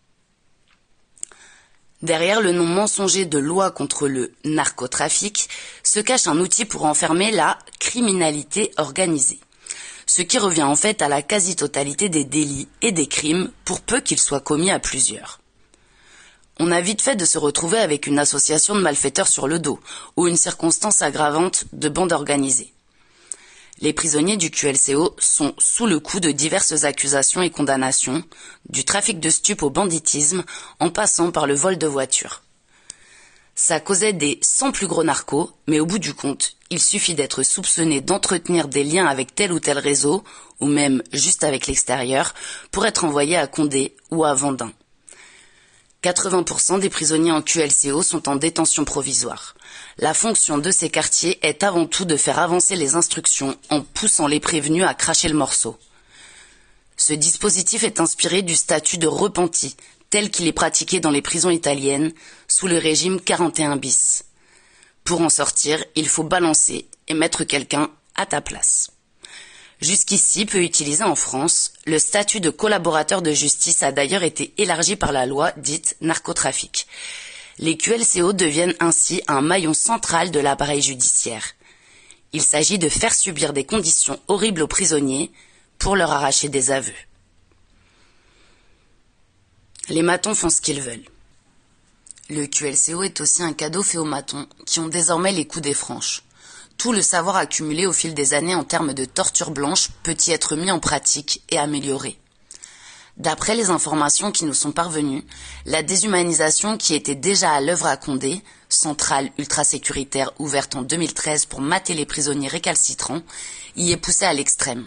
Derrière le nom mensonger de loi contre le narcotrafic se cache un outil pour enfermer la criminalité organisée, ce qui revient en fait à la quasi-totalité des délits et des crimes pour peu qu'ils soient commis à plusieurs. On a vite fait de se retrouver avec une association de malfaiteurs sur le dos ou une circonstance aggravante de bande organisée. Les prisonniers du QLCO sont sous le coup de diverses accusations et condamnations, du trafic de stupes au banditisme, en passant par le vol de voitures. Ça causait des 100 plus gros narcos, mais au bout du compte, il suffit d'être soupçonné d'entretenir des liens avec tel ou tel réseau, ou même juste avec l'extérieur, pour être envoyé à Condé ou à Vendin. 80% des prisonniers en QLCO sont en détention provisoire. La fonction de ces quartiers est avant tout de faire avancer les instructions en poussant les prévenus à cracher le morceau. Ce dispositif est inspiré du statut de repenti, tel qu'il est pratiqué dans les prisons italiennes, sous le régime 41 bis. Pour en sortir, il faut balancer et mettre quelqu'un à ta place. Jusqu'ici, peu utilisé en France, le statut de collaborateur de justice a d'ailleurs été élargi par la loi dite narcotrafic. Les QLCO deviennent ainsi un maillon central de l'appareil judiciaire. Il s'agit de faire subir des conditions horribles aux prisonniers pour leur arracher des aveux. Les matons font ce qu'ils veulent. Le QLCO est aussi un cadeau fait aux matons qui ont désormais les coups des franches. Tout le savoir accumulé au fil des années en termes de torture blanche peut y être mis en pratique et amélioré. D'après les informations qui nous sont parvenues, la déshumanisation qui était déjà à l'œuvre à Condé, centrale ultra-sécuritaire ouverte en 2013 pour mater les prisonniers récalcitrants, y est poussée à l'extrême.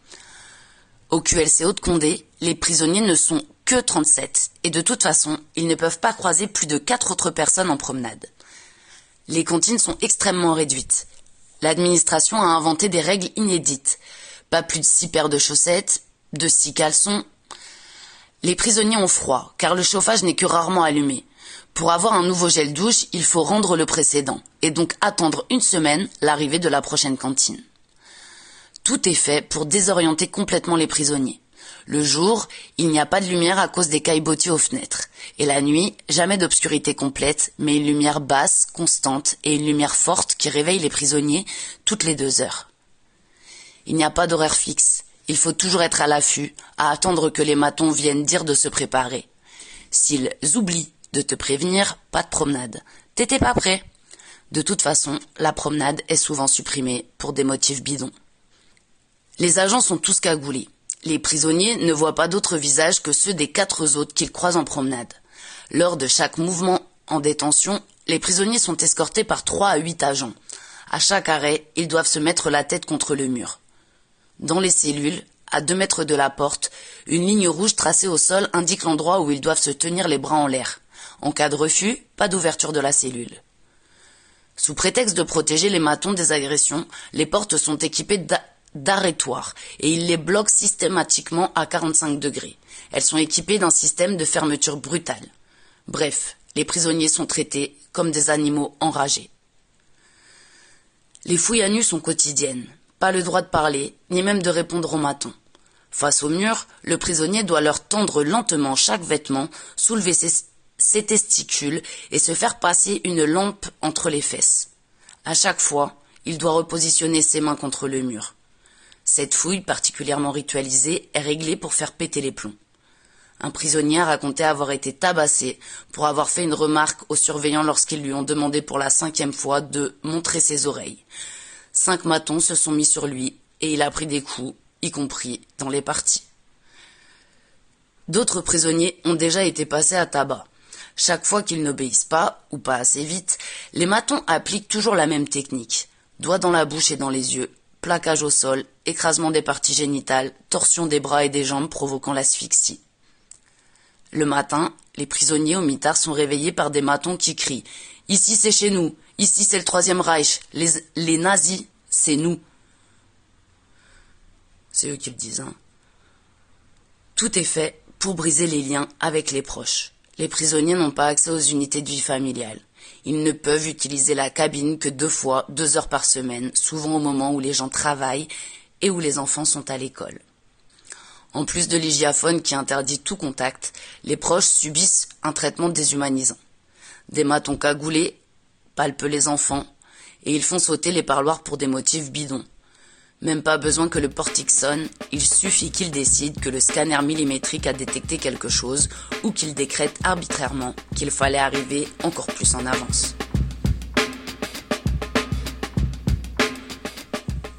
Au QLCO de Condé, les prisonniers ne sont que 37 et de toute façon, ils ne peuvent pas croiser plus de 4 autres personnes en promenade. Les comptines sont extrêmement réduites. L'administration a inventé des règles inédites. Pas plus de 6 paires de chaussettes, de 6 caleçons. Les prisonniers ont froid, car le chauffage n'est que rarement allumé. Pour avoir un nouveau gel douche, il faut rendre le précédent, et donc attendre une semaine l'arrivée de la prochaine cantine. Tout est fait pour désorienter complètement les prisonniers. Le jour, il n'y a pas de lumière à cause des caillebotis aux fenêtres. Et la nuit, jamais d'obscurité complète, mais une lumière basse, constante, et une lumière forte qui réveille les prisonniers toutes les 2 heures. Il n'y a pas d'horaire fixe. Il faut toujours être à l'affût, à attendre que les matons viennent dire de se préparer. S'ils oublient de te prévenir, pas de promenade. T'étais pas prêt. De toute façon, la promenade est souvent supprimée pour des motifs bidons. Les agents sont tous cagoulés. Les prisonniers ne voient pas d'autres visages que ceux des 4 autres qu'ils croisent en promenade. Lors de chaque mouvement en détention, les prisonniers sont escortés par 3 à 8 agents. À chaque arrêt, ils doivent se mettre la tête contre le mur. Dans les cellules, à 2 mètres de la porte, une ligne rouge tracée au sol indique l'endroit où ils doivent se tenir les bras en l'air. En cas de refus, pas d'ouverture de la cellule. Sous prétexte de protéger les matons des agressions, les portes sont équipées d'arrêtoirs et ils les bloquent systématiquement à 45 degrés. Elles sont équipées d'un système de fermeture brutale. Bref, les prisonniers sont traités comme des animaux enragés. Les fouilles à nu sont quotidiennes. Pas le droit de parler, ni même de répondre aux matons. Face au mur, le prisonnier doit leur tendre lentement chaque vêtement, soulever ses testicules et se faire passer une lampe entre les fesses. À chaque fois, il doit repositionner ses mains contre le mur. Cette fouille, particulièrement ritualisée, est réglée pour faire péter les plombs. Un prisonnier a raconté avoir été tabassé pour avoir fait une remarque aux surveillants lorsqu'ils lui ont demandé pour la 5e fois de montrer ses oreilles. 5 matons se sont mis sur lui et il a pris des coups, y compris dans les parties. D'autres prisonniers ont déjà été passés à tabac. Chaque fois qu'ils n'obéissent pas, ou pas assez vite, les matons appliquent toujours la même technique. Doigts dans la bouche et dans les yeux, plaquage au sol, écrasement des parties génitales, torsion des bras et des jambes provoquant l'asphyxie. Le matin, les prisonniers au mitard sont réveillés par des matons qui crient « Ici c'est chez nous, ici c'est le 3e Reich, les nazis, c'est nous ». C'est eux qui le disent, hein. Tout est fait pour briser les liens avec les proches. Les prisonniers n'ont pas accès aux unités de vie familiale. Ils ne peuvent utiliser la cabine que 2 fois, 2 heures par semaine, souvent au moment où les gens travaillent et où les enfants sont à l'école. En plus de l'hygiaphone qui interdit tout contact, les proches subissent un traitement déshumanisant. Des matons cagoulés palpent les enfants et ils font sauter les parloirs pour des motifs bidons. Même pas besoin que le portique sonne, il suffit qu'ils décident que le scanner millimétrique a détecté quelque chose ou qu'ils décrètent arbitrairement qu'il fallait arriver encore plus en avance.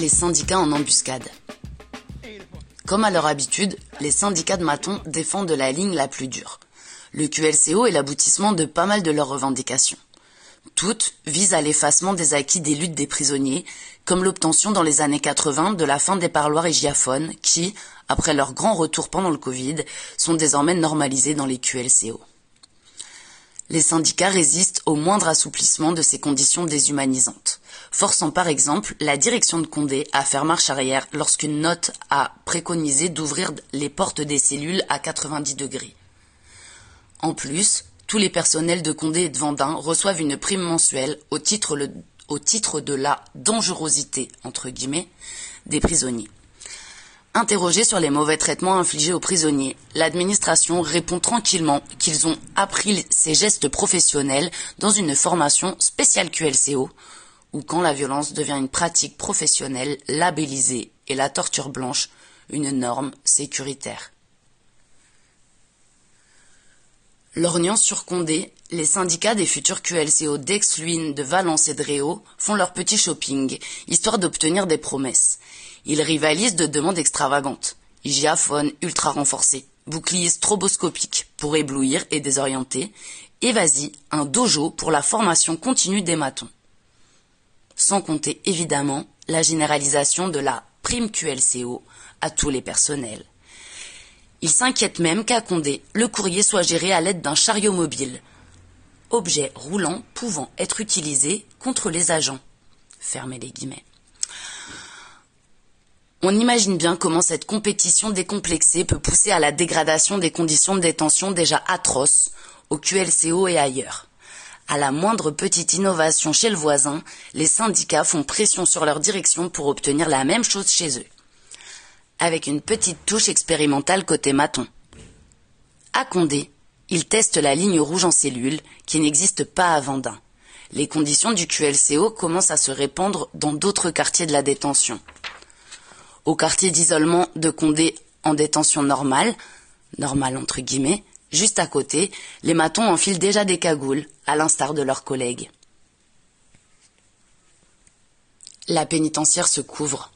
les syndicats en embuscade. Comme à leur habitude, les syndicats de matons défendent la ligne la plus dure. Le QLCO est l'aboutissement de pas mal de leurs revendications. Toutes visent à l'effacement des acquis des luttes des prisonniers, comme l'obtention dans les années 80 de la fin des parloirs hygiaphones qui, après leur grand retour pendant le Covid, sont désormais normalisés dans les QLCO. Les syndicats résistent au moindre assouplissement de ces conditions déshumanisantes, forçant par exemple la direction de Condé à faire marche arrière lorsqu'une note a préconisé d'ouvrir les portes des cellules à 90 degrés. En plus, tous les personnels de Condé et de Vendin reçoivent une prime mensuelle au titre de la « dangerosité » entre guillemets, des prisonniers. Interrogés sur les mauvais traitements infligés aux prisonniers, l'administration répond tranquillement qu'ils ont appris ces gestes professionnels dans une formation spéciale QLCO, ou quand la violence devient une pratique professionnelle labellisée et la torture blanche une norme sécuritaire. Lorgnant sur Condé, les syndicats des futurs QLCO d'Aix, Luynes, de Valence et de Réau font leur petit shopping, histoire d'obtenir des promesses. Ils rivalisent de demandes extravagantes. Hygiaphone ultra renforcé, bouclier stroboscopique pour éblouir et désorienter, et vas-y, un dojo pour la formation continue des matons. Sans compter évidemment la généralisation de la prime QLCO à tous les personnels. Ils s'inquiètent même qu'à Condé, le courrier soit géré à l'aide d'un chariot mobile, objet roulant pouvant être utilisé contre les agents. Fermez les guillemets. On imagine bien comment cette compétition décomplexée peut pousser à la dégradation des conditions de détention déjà atroces au QLCO et ailleurs. À la moindre petite innovation chez le voisin, les syndicats font pression sur leur direction pour obtenir la même chose chez eux. Avec une petite touche expérimentale côté maton. À Condé, ils testent la ligne rouge en cellule qui n'existe pas à Vendin. Les conditions du QLCO commencent à se répandre dans d'autres quartiers de la détention. Au quartier d'isolement de Condé en détention normale entre guillemets, juste à côté, les matons enfilent déjà des cagoules, à l'instar de leurs collègues. La pénitentiaire se couvre.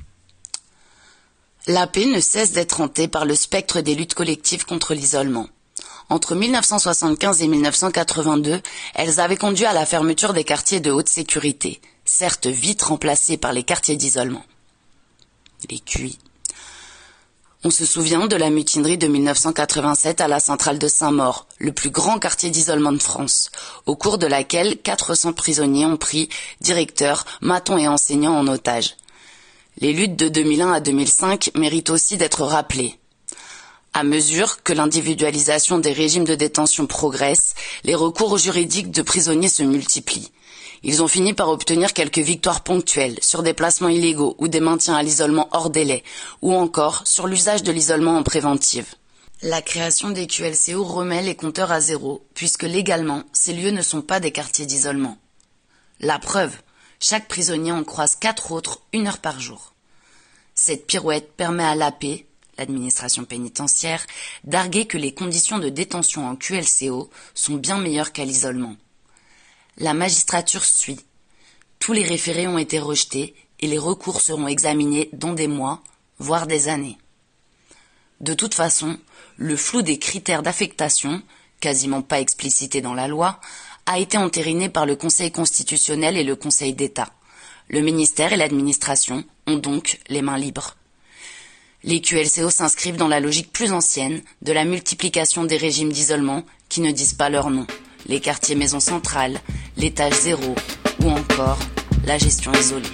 La paix ne cesse d'être hantée par le spectre des luttes collectives contre l'isolement. Entre 1975 et 1982, elles avaient conduit à la fermeture des quartiers de haute sécurité, certes vite remplacés par les quartiers d'isolement. Les QI. On se souvient de la mutinerie de 1987 à la centrale de Saint-Maur, le plus grand quartier d'isolement de France, au cours de laquelle 400 prisonniers ont pris directeurs, matons et enseignants en otage. Les luttes de 2001 à 2005 méritent aussi d'être rappelées. À mesure que l'individualisation des régimes de détention progresse, les recours juridiques de prisonniers se multiplient. Ils ont fini par obtenir quelques victoires ponctuelles sur des placements illégaux ou des maintiens à l'isolement hors délai, ou encore sur l'usage de l'isolement en préventive. La création des QLCO remet les compteurs à zéro, puisque légalement, ces lieux ne sont pas des quartiers d'isolement. La preuve, chaque prisonnier en croise 4 autres 1 heure par jour. Cette pirouette permet à l'AP, l'administration pénitentiaire, d'arguer que les conditions de détention en QLCO sont bien meilleures qu'à l'isolement. La magistrature suit. Tous les référés ont été rejetés et les recours seront examinés dans des mois, voire des années. De toute façon, le flou des critères d'affectation, quasiment pas explicité dans la loi, a été entériné par le Conseil constitutionnel et le Conseil d'État. Le ministère et l'administration ont donc les mains libres. Les QLCO s'inscrivent dans la logique plus ancienne de la multiplication des régimes d'isolement qui ne disent pas leur nom. Les quartiers maisons centrales, l'étage zéro ou encore la gestion isolée.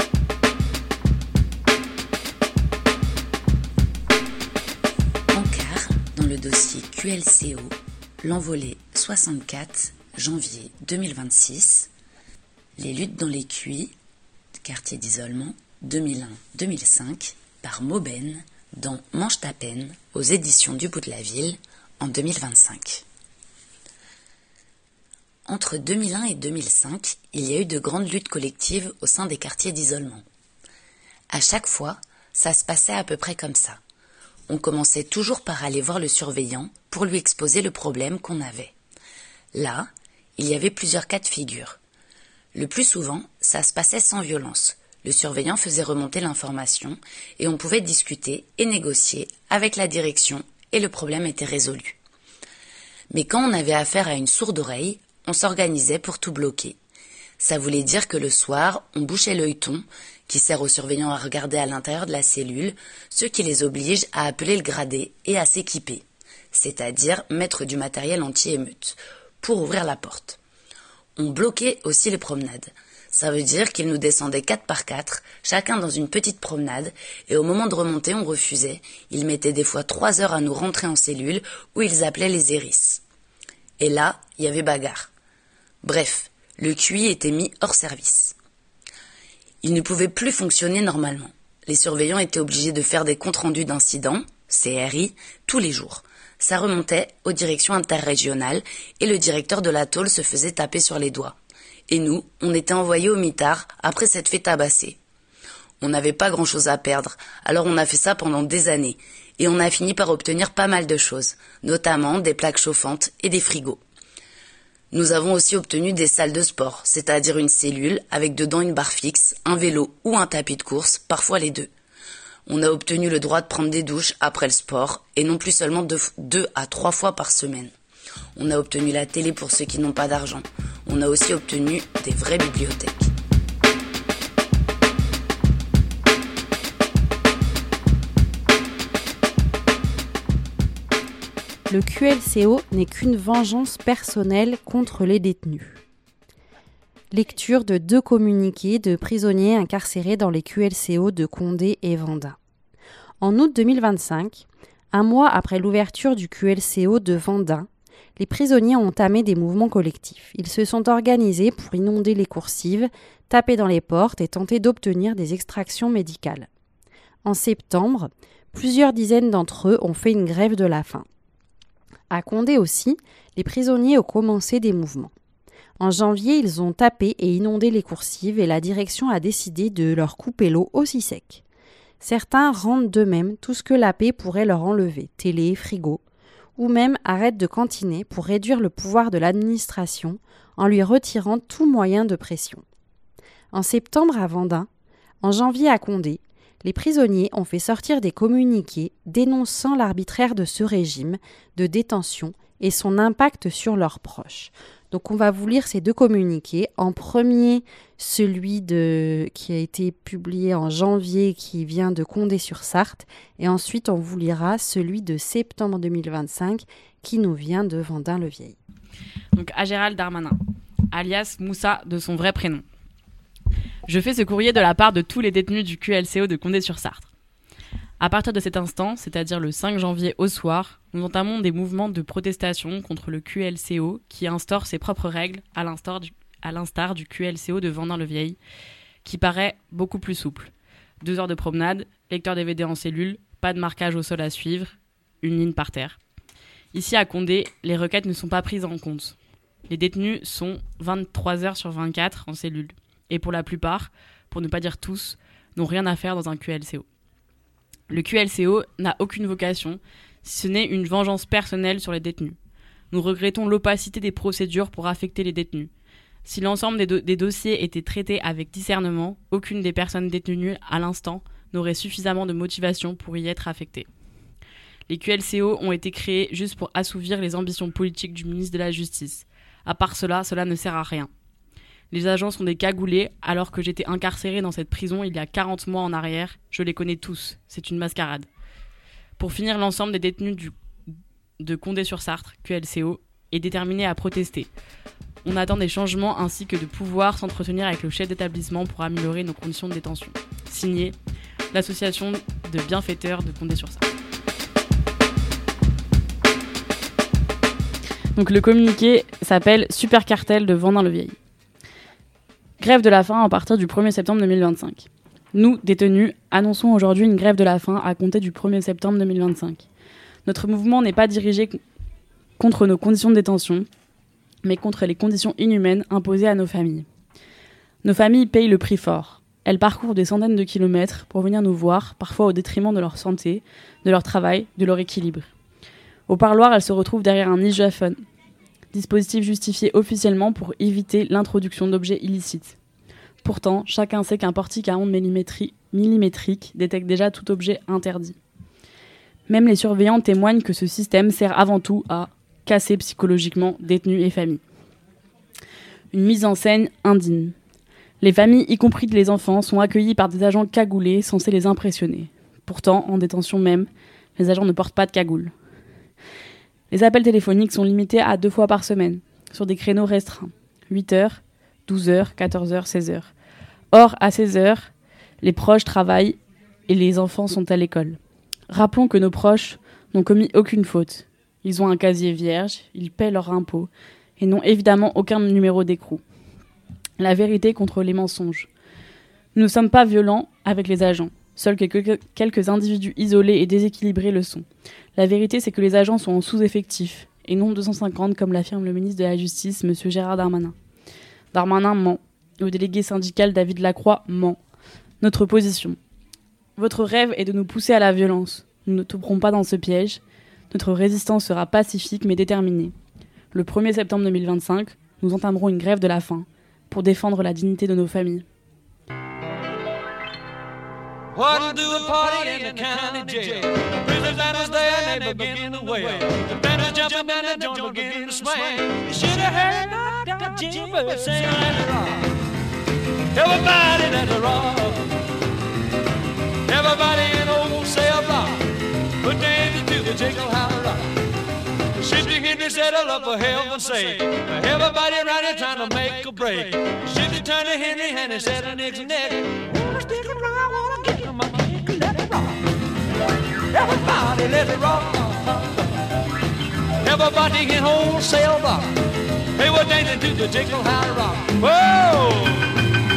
Encart dans le dossier QLCO, l'envolée 64, janvier 2026, les luttes dans les QI, quartier d'isolement 2001-2005, par Maubaine, dans Mange ta peine, aux éditions du Bout de la Ville, en 2025. Entre 2001 et 2005, il y a eu de grandes luttes collectives au sein des quartiers d'isolement. À chaque fois, ça se passait à peu près comme ça. On commençait toujours par aller voir le surveillant pour lui exposer le problème qu'on avait. Là, il y avait plusieurs cas de figure. Le plus souvent, ça se passait sans violence. Le surveillant faisait remonter l'information et on pouvait discuter et négocier avec la direction et le problème était résolu. Mais quand on avait affaire à une sourde oreille, on s'organisait pour tout bloquer. Ça voulait dire que le soir, on bouchait l'œilleton, qui sert aux surveillants à regarder à l'intérieur de la cellule, ce qui les oblige à appeler le gradé et à s'équiper, c'est-à-dire mettre du matériel anti-émeute, pour ouvrir la porte. On bloquait aussi les promenades. Ça veut dire qu'ils nous descendaient 4 par 4, chacun dans une petite promenade, et au moment de remonter, on refusait. Ils mettaient des fois 3 heures à nous rentrer en cellule, où ils appelaient les hérisses. Et là, il y avait bagarre. Bref, le QI était mis hors service. Il ne pouvait plus fonctionner normalement. Les surveillants étaient obligés de faire des comptes rendus d'incidents, CRI, tous les jours. Ça remontait aux directions interrégionales, et le directeur de la tôle se faisait taper sur les doigts. Et nous, on était envoyés au mitard après s'être fait tabasser. On n'avait pas grand-chose à perdre, alors on a fait ça pendant des années. Et on a fini par obtenir pas mal de choses, notamment des plaques chauffantes et des frigos. Nous avons aussi obtenu des salles de sport, c'est-à-dire une cellule avec dedans une barre fixe, un vélo ou un tapis de course, parfois les deux. On a obtenu le droit de prendre des douches après le sport, et non plus seulement 2 à 3 fois par semaine. On a obtenu la télé pour ceux qui n'ont pas d'argent. On a aussi obtenu des vraies bibliothèques. Le QLCO n'est qu'une vengeance personnelle contre les détenus. Lecture de 2 communiqués de prisonniers incarcérés dans les QLCO de Condé et Vendin. En août 2025, un mois après l'ouverture du QLCO de Vendin, les prisonniers ont entamé des mouvements collectifs. Ils se sont organisés pour inonder les coursives, taper dans les portes et tenter d'obtenir des extractions médicales. En septembre, plusieurs dizaines d'entre eux ont fait une grève de la faim. À Condé aussi, les prisonniers ont commencé des mouvements. En janvier, ils ont tapé et inondé les coursives et la direction a décidé de leur couper l'eau aussi sec. Certains rendent d'eux-mêmes tout ce que la paix pourrait leur enlever, télé, frigo, ou même arrêtent de cantiner pour réduire le pouvoir de l'administration en lui retirant tout moyen de pression. En septembre à Vendin, en janvier à Condé, les prisonniers ont fait sortir des communiqués dénonçant l'arbitraire de ce régime de détention et son impact sur leurs proches. Donc on va vous lire ces 2 communiqués. En premier, celui qui a été publié en janvier, qui vient de Condé-sur-Sarthe. Et ensuite, on vous lira celui de septembre 2025, qui nous vient de Vendin-le-Vieil. Donc à Gérald Darmanin, alias Moussa de son vrai prénom. Je fais ce courrier de la part de tous les détenus du QLCO de Condé-sur-Sarthe. À partir de cet instant, c'est-à-dire le 5 janvier au soir, nous entamons des mouvements de protestation contre le QLCO qui instaure ses propres règles à l'instar du QLCO de Vendin-le-Vieil, qui paraît beaucoup plus souple. 2 heures de promenade, lecteur DVD en cellule, pas de marquage au sol à suivre, une ligne par terre. Ici à Condé, les requêtes ne sont pas prises en compte. Les détenus sont 23 heures sur 24 en cellule. Et pour la plupart, pour ne pas dire tous, n'ont rien à faire dans un QLCO. Le QLCO n'a aucune vocation, si ce n'est une vengeance personnelle sur les détenus. Nous regrettons l'opacité des procédures pour affecter les détenus. Si l'ensemble des dossiers étaient traités avec discernement, aucune des personnes détenues à l'instant n'aurait suffisamment de motivation pour y être affectée. Les QLCO ont été créés juste pour assouvir les ambitions politiques du ministre de la Justice. À part cela ne sert à rien. Les agents sont des cagoulés, alors que j'étais incarcéré dans cette prison il y a 40 mois en arrière. Je les connais tous, c'est une mascarade. Pour finir, l'ensemble des détenus de Condé-sur-Sarthe, QLCO, est déterminé à protester. On attend des changements ainsi que de pouvoir s'entretenir avec le chef d'établissement pour améliorer nos conditions de détention. Signé, l'association de bienfaiteurs de Condé-sur-Sarthe. Donc le communiqué s'appelle Super Cartel de Vendin-le-Vieil. Grève de la faim à partir du 1er septembre 2025. Nous, détenus, annonçons aujourd'hui une grève de la faim à compter du 1er septembre 2025. Notre mouvement n'est pas dirigé contre nos conditions de détention, mais contre les conditions inhumaines imposées à nos familles. Nos familles payent le prix fort. Elles parcourent des centaines de kilomètres pour venir nous voir, parfois au détriment de leur santé, de leur travail, de leur équilibre. Au parloir, elles se retrouvent derrière un dispositif justifié officiellement pour éviter l'introduction d'objets illicites. Pourtant, chacun sait qu'un portique à ondes millimétriques détecte déjà tout objet interdit. Même les surveillants témoignent que ce système sert avant tout à casser psychologiquement détenus et familles. Une mise en scène indigne. Les familles, y compris les enfants, sont accueillies par des agents cagoulés censés les impressionner. Pourtant, en détention même, les agents ne portent pas de cagoule. Les appels téléphoniques sont limités à 2 fois par semaine, sur des créneaux restreints. 8h, 12h, 14h, 16h. Or, à 16h, les proches travaillent et les enfants sont à l'école. Rappelons que nos proches n'ont commis aucune faute. Ils ont un casier vierge, ils paient leurs impôts et n'ont évidemment aucun numéro d'écrou. La vérité contre les mensonges. Nous ne sommes pas violents avec les agents. Seuls quelques individus isolés et déséquilibrés le sont. La vérité, c'est que les agents sont en sous-effectif, et non 250 comme l'affirme le ministre de la Justice, M. Gérard Darmanin. Darmanin ment. Le délégué syndical David Lacroix ment. Notre position. Votre rêve est de nous pousser à la violence. Nous ne tomberons pas dans ce piège. Notre résistance sera pacifique mais déterminée. Le 1er septembre 2025, nous entamerons une grève de la faim pour défendre la dignité de nos familles. What do a party in the county jail? The prisoners that was there and they begin to wail. The band is jumping and the joint begin to swing. You should have heard Dr. Jimbo sing let it rock. Everybody let it rock. Everybody in old cell block put their hands to the jiggle how to rock. Shifty Henry settle up for heaven's sake. Everybody around here trying to make a break. Shifty turned to Henry and he said to Nixon neck. Wanna stick around, wanna get my kick, let it rock. Everybody let it rock. Everybody in wholesale block. They were dancing to the jiggle how to rock. Whoa!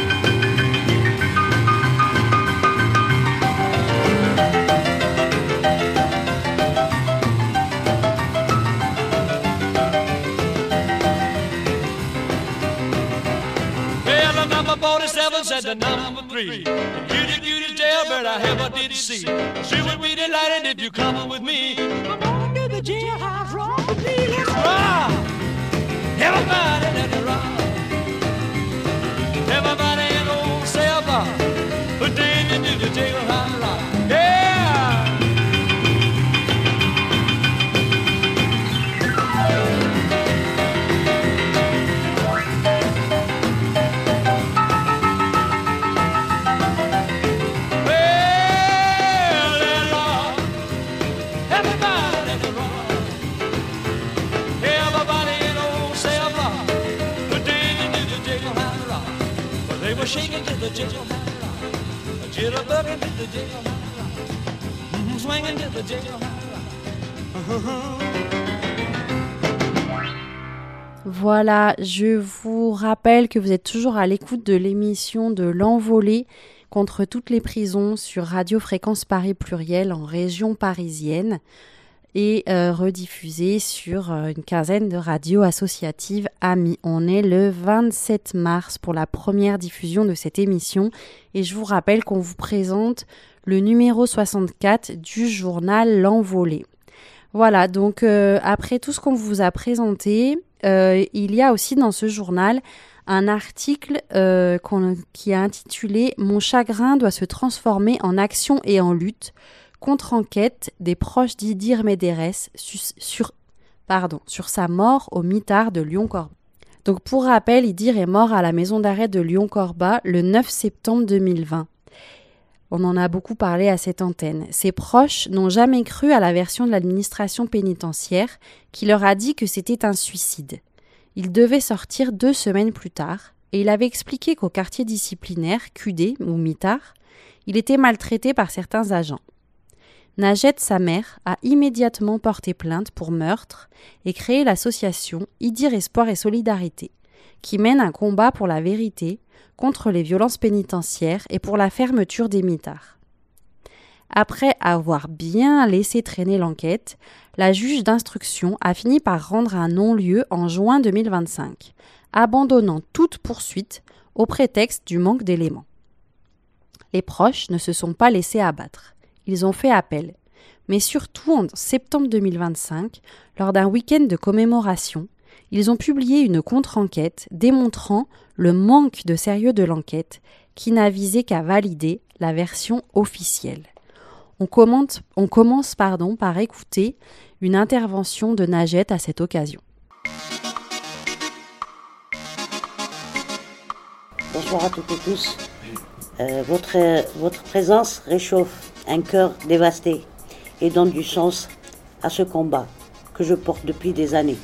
Number 47 said to number 3. The cutest jailbird I ever did see. She would be delighted if you come with me. Come on to the jailhouse, rock with me, let's rock. Everybody let it rock. Everybody in old cell block put them into the jailhouse rock. Yeah! Shaking to the jiggle rock, jitterbugging to the jiggle rock, swinging to the jiggle rock. Voilà, je vous rappelle que vous êtes toujours à l'écoute de l'émission de l'Envolée contre toutes les prisons sur Radio Fréquence Paris Pluriel en région parisienne et rediffusée sur une quinzaine de radios associatives amies. On est le 27 mars pour la première diffusion de cette émission et je vous rappelle qu'on vous présente le numéro 64 du journal L'Envolée. Voilà, donc après tout ce qu'on vous a présenté, il y a aussi dans ce journal un article qui est intitulé « Mon chagrin doit se transformer en action et en lutte ». Contre-enquête des proches d'Idir Médérès sur sa mort au mitard de Lyon-Corba. Donc pour rappel, Idir est mort à la maison d'arrêt de Lyon-Corba le 9 septembre 2020. On en a beaucoup parlé à cette antenne. Ses proches n'ont jamais cru à la version de l'administration pénitentiaire qui leur a dit que c'était un suicide. Il devait sortir 2 semaines plus tard et il avait expliqué qu'au quartier disciplinaire, QD ou mitard, il était maltraité par certains agents. Najet, sa mère, a immédiatement porté plainte pour meurtre et créé l'association Idir Espoir et Solidarité, qui mène un combat pour la vérité, contre les violences pénitentiaires et pour la fermeture des mitards. Après avoir bien laissé traîner l'enquête, la juge d'instruction a fini par rendre un non-lieu en juin 2025, abandonnant toute poursuite au prétexte du manque d'éléments. Les proches ne se sont pas laissés abattre. Ils ont fait appel. Mais surtout, en septembre 2025, lors d'un week-end de commémoration, Ils ont publié une contre-enquête démontrant le manque de sérieux de l'enquête qui n'a visé qu'à valider la version officielle. On commence par écouter une intervention de Najette à cette occasion. Bonsoir à toutes et tous. Votre présence réchauffe un cœur dévasté et donne du sens à ce combat que je porte depuis des années.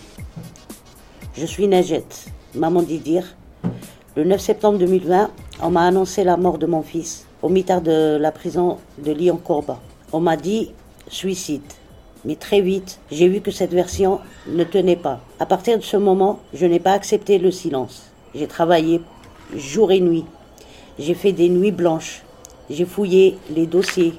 Je suis Najette, maman d'Idir. Le 9 septembre 2020, on m'a annoncé la mort de mon fils au mitard de la prison de Lyon-Corba. On m'a dit suicide. Mais très vite, j'ai vu que cette version ne tenait pas. À partir de ce moment, je n'ai pas accepté le silence. J'ai travaillé jour et nuit. J'ai fait des nuits blanches. J'ai fouillé les dossiers,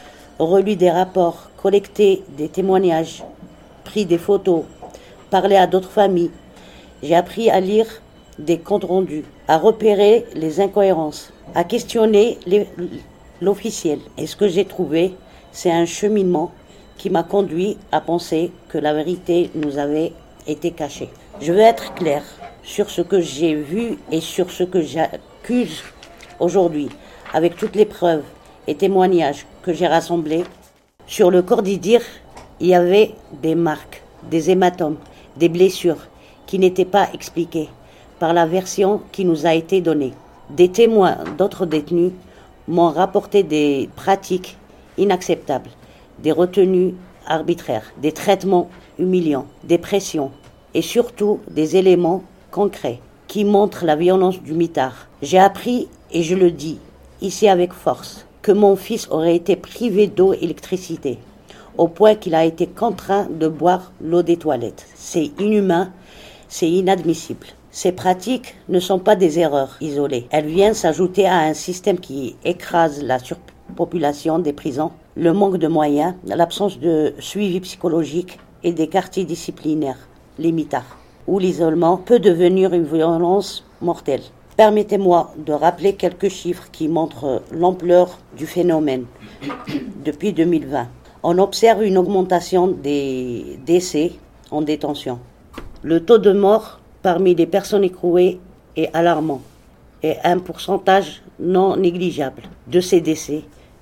relu des rapports, collecté des témoignages, pris des photos, parlé à d'autres familles. J'ai appris à lire des comptes rendus, à repérer les incohérences, à questionner l'officiel. Et ce que j'ai trouvé, c'est un cheminement qui m'a conduit à penser que la vérité nous avait été cachée. Je veux être clair sur ce que j'ai vu et sur ce que j'accuse aujourd'hui, avec toutes les preuves et témoignages que j'ai rassemblés. Sur le corps d'Idir, il y avait des marques, des hématomes, des blessures qui n'étaient pas expliquées par la version qui nous a été donnée. Des témoins d'autres détenus m'ont rapporté des pratiques inacceptables, des retenues arbitraires, des traitements humiliants, des pressions et surtout des éléments concrets qui montrent la violence du mitard. J'ai appris, et je le dis ici avec force, que mon fils aurait été privé d'eau et d'électricité, au point qu'il a été contraint de boire l'eau des toilettes. C'est inhumain, c'est inadmissible. Ces pratiques ne sont pas des erreurs isolées. Elles viennent s'ajouter à un système qui écrase la surpopulation des prisons, le manque de moyens, l'absence de suivi psychologique et des quartiers disciplinaires, les mitards, où l'isolement peut devenir une violence mortelle. Permettez-moi de rappeler quelques chiffres qui montrent l'ampleur du phénomène. Depuis 2020, on observe une augmentation des décès en détention. Le taux de mort parmi les personnes écrouées est alarmant et un pourcentage non négligeable de ces décès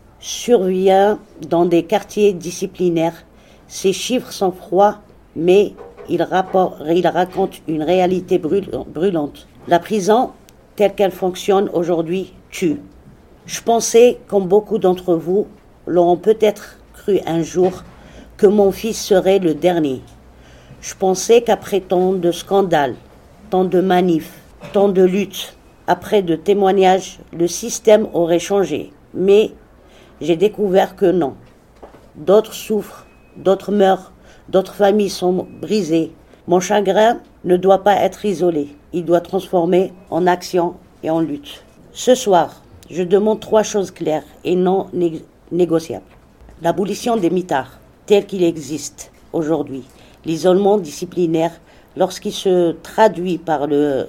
survient dans des quartiers disciplinaires. Ces chiffres sont froids, mais ils racontent une réalité brûlante. La prison, telle qu'elle fonctionne aujourd'hui, tue. Je pensais, comme beaucoup d'entre vous, l'auront peut-être cru un jour, que mon fils serait le dernier. Je pensais qu'après tant de scandales, tant de manifs, tant de luttes, après de témoignages, le système aurait changé. Mais j'ai découvert que non. D'autres souffrent, d'autres meurent, d'autres familles sont brisées. Mon chagrin ne doit pas être isolé. Il doit transformer en action et en lutte. Ce soir, je demande 3 choses claires et non négociables. L'abolition des mitards, tel qu'il existe aujourd'hui. L'isolement disciplinaire, lorsqu'il se traduit par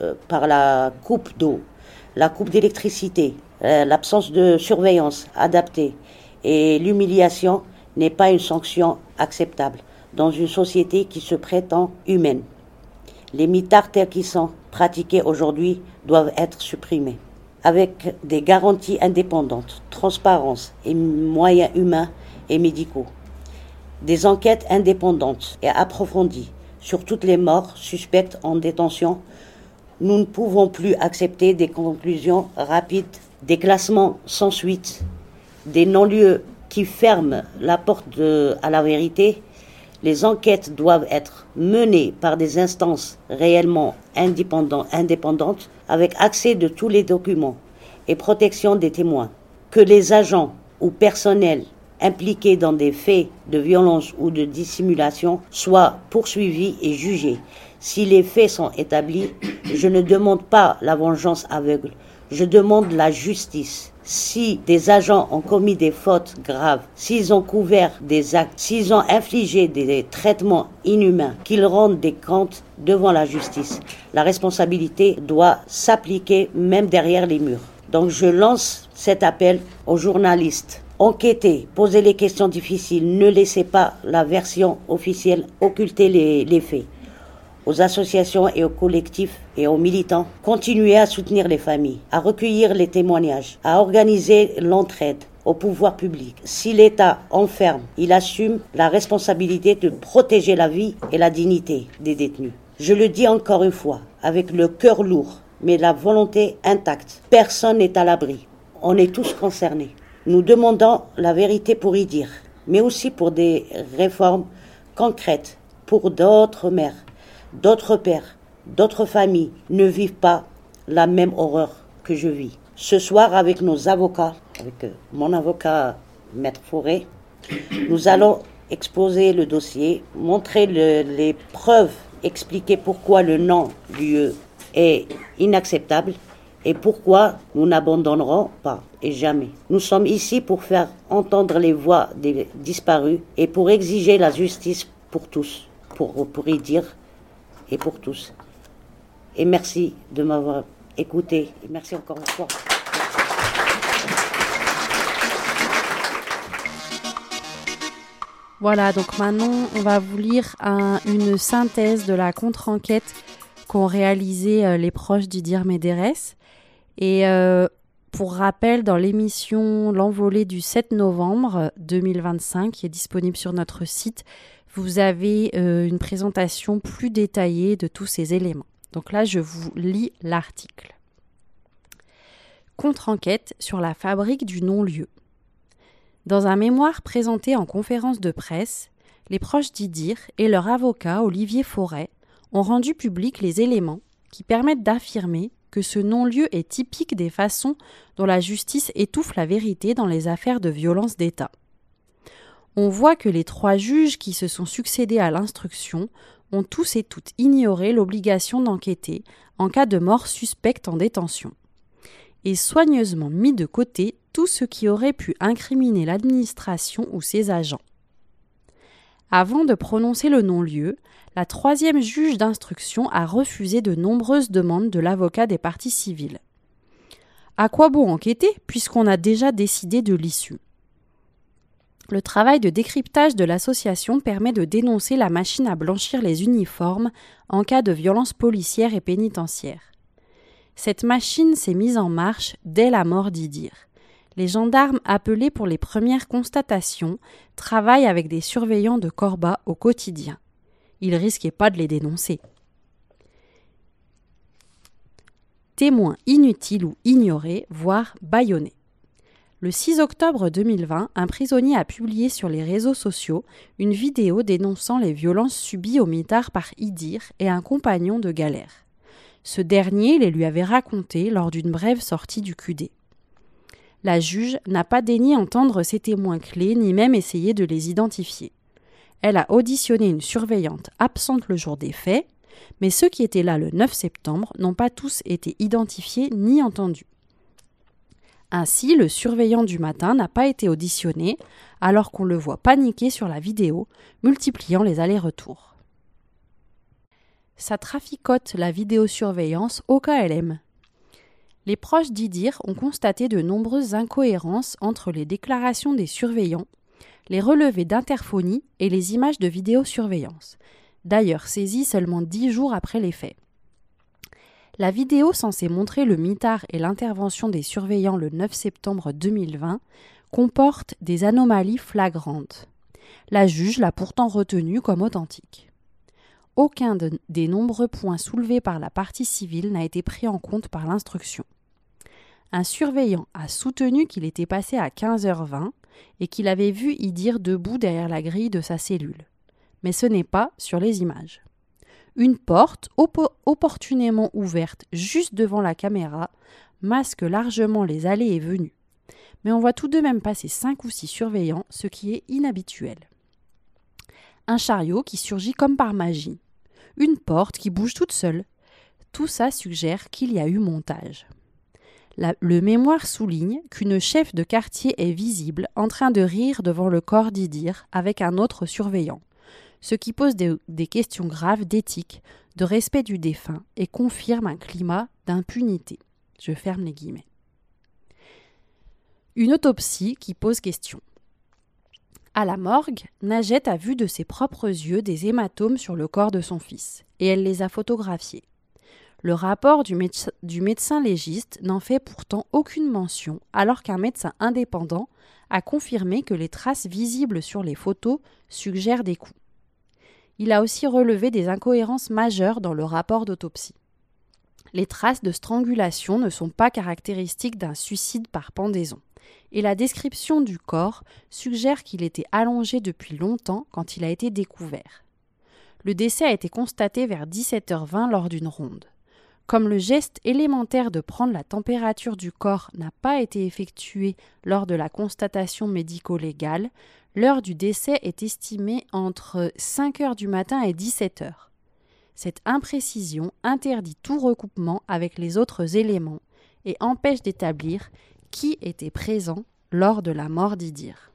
la coupe d'eau, la coupe d'électricité, l'absence de surveillance adaptée et l'humiliation n'est pas une sanction acceptable dans une société qui se prétend humaine. Les mitards tels qu'ils sont pratiqués aujourd'hui doivent être supprimés, avec des garanties indépendantes, transparence et moyens humains et médicaux. Des enquêtes indépendantes et approfondies sur toutes les morts suspectes en détention. Nous ne pouvons plus accepter des conclusions rapides, des classements sans suite, des non-lieux qui ferment la porte à la vérité. Les enquêtes doivent être menées par des instances réellement indépendantes avec accès de tous les documents et protection des témoins. Que les agents ou personnels impliqués dans des faits de violence ou de dissimulation soient poursuivis et jugés. Si les faits sont établis, je ne demande pas la vengeance aveugle, je demande la justice. Si des agents ont commis des fautes graves, s'ils ont couvert des actes, s'ils ont infligé des traitements inhumains, qu'ils rendent des comptes devant la justice. La responsabilité doit s'appliquer même derrière les murs. Donc je lance cet appel aux journalistes. Enquêtez, posez les questions difficiles, ne laissez pas la version officielle occulter les faits. aux associations et aux collectifs et aux militants, continuez à soutenir les familles, à recueillir les témoignages, à organiser l'entraide au pouvoir public. Si l'État enferme, il assume la responsabilité de protéger la vie et la dignité des détenus. Je le dis encore une fois, avec le cœur lourd, mais la volonté intacte. Personne n'est à l'abri. On est tous concernés. Nous demandons la vérité pour y dire, mais aussi pour des réformes concrètes, pour d'autres mères, d'autres pères, d'autres familles ne vivent pas la même horreur que je vis. Ce soir, avec nos avocats, avec mon avocat Maître Fauré, nous allons exposer le dossier, montrer les preuves, expliquer pourquoi le non-lieu est inacceptable et pourquoi nous n'abandonnerons pas et jamais. Nous sommes ici pour faire entendre les voix des disparus et pour exiger la justice pour tous, pour y dire et pour tous. Et merci de m'avoir écouté et merci encore une fois. Voilà, donc maintenant, on va vous lire une synthèse de la contre-enquête qu'ont réalisé les proches d'Idir Médérès. Et pour rappel, dans l'émission L'Envolée du 7 novembre 2025, qui est disponible sur notre site, vous avez une présentation plus détaillée de tous ces éléments. Donc là, je vous lis l'article. Contre-enquête sur la fabrique du non-lieu. Dans un mémoire présenté en conférence de presse, les proches d'Idir et leur avocat Olivier Forêt ont rendu publics les éléments qui permettent d'affirmer que ce non-lieu est typique des façons dont la justice étouffe la vérité dans les affaires de violence d'État. On voit que les 3 juges qui se sont succédés à l'instruction ont tous et toutes ignoré l'obligation d'enquêter en cas de mort suspecte en détention, et soigneusement mis de côté tout ce qui aurait pu incriminer l'administration ou ses agents. Avant de prononcer le non-lieu, la 3e juge d'instruction a refusé de nombreuses demandes de l'avocat des parties civiles. À quoi bon enquêter puisqu'on a déjà décidé de l'issue ? Le travail de décryptage de l'association permet de dénoncer la machine à blanchir les uniformes en cas de violence policière et pénitentiaire. Cette machine s'est mise en marche dès la mort d'Idir. Les gendarmes appelés pour les premières constatations travaillent avec des surveillants de Corba au quotidien. Ils risquaient pas de les dénoncer. Témoins inutiles ou ignorés, voire bâillonnés. Le 6 octobre 2020, un prisonnier a publié sur les réseaux sociaux une vidéo dénonçant les violences subies au mitard par Idir et un compagnon de galère. Ce dernier les lui avait racontées lors d'une brève sortie du QD. La juge n'a pas daigné entendre ces témoins clés ni même essayer de les identifier. Elle a auditionné une surveillante absente le jour des faits, mais ceux qui étaient là le 9 septembre n'ont pas tous été identifiés ni entendus. Ainsi, le surveillant du matin n'a pas été auditionné, alors qu'on le voit paniquer sur la vidéo, multipliant les allers-retours. Ça traficote la vidéosurveillance au KLM. Les proches d'Idir ont constaté de nombreuses incohérences entre les déclarations des surveillants, les relevés d'interphonie et les images de vidéosurveillance, d'ailleurs saisies seulement 10 jours après les faits. La vidéo censée montrer le mitard et l'intervention des surveillants le 9 septembre 2020 comporte des anomalies flagrantes. La juge l'a pourtant retenue comme authentique. Aucun des nombreux points soulevés par la partie civile n'a été pris en compte par l'instruction. Un surveillant a soutenu qu'il était passé à 15h20 et qu'il avait vu Idir debout derrière la grille de sa cellule. Mais ce n'est pas sur les images. Une porte, opportunément ouverte juste devant la caméra, masque largement les allées et venues. Mais on voit tout de même passer 5 ou 6 surveillants, ce qui est inhabituel. Un chariot qui surgit comme par magie. Une porte qui bouge toute seule. Tout ça suggère qu'il y a eu montage. Le mémoire souligne qu'une chef de quartier est visible en train de rire devant le corps d'Idir avec un autre surveillant, ce qui pose des questions graves d'éthique, de respect du défunt et confirme un climat d'impunité. Je ferme les guillemets. Une autopsie qui pose question. À la morgue, Najet a vu de ses propres yeux des hématomes sur le corps de son fils, et elle les a photographiés. Le rapport du médecin légiste n'en fait pourtant aucune mention, alors qu'un médecin indépendant a confirmé que les traces visibles sur les photos suggèrent des coups. Il a aussi relevé des incohérences majeures dans le rapport d'autopsie. Les traces de strangulation ne sont pas caractéristiques d'un suicide par pendaison, et la description du corps suggère qu'il était allongé depuis longtemps quand il a été découvert. Le décès a été constaté vers 17h20 lors d'une ronde. Comme le geste élémentaire de prendre la température du corps n'a pas été effectué lors de la constatation médico-légale, l'heure du décès est estimée entre 5h du matin et 17h. Cette imprécision interdit tout recoupement avec les autres éléments et empêche d'établir qui était présent lors de la mort d'Idir.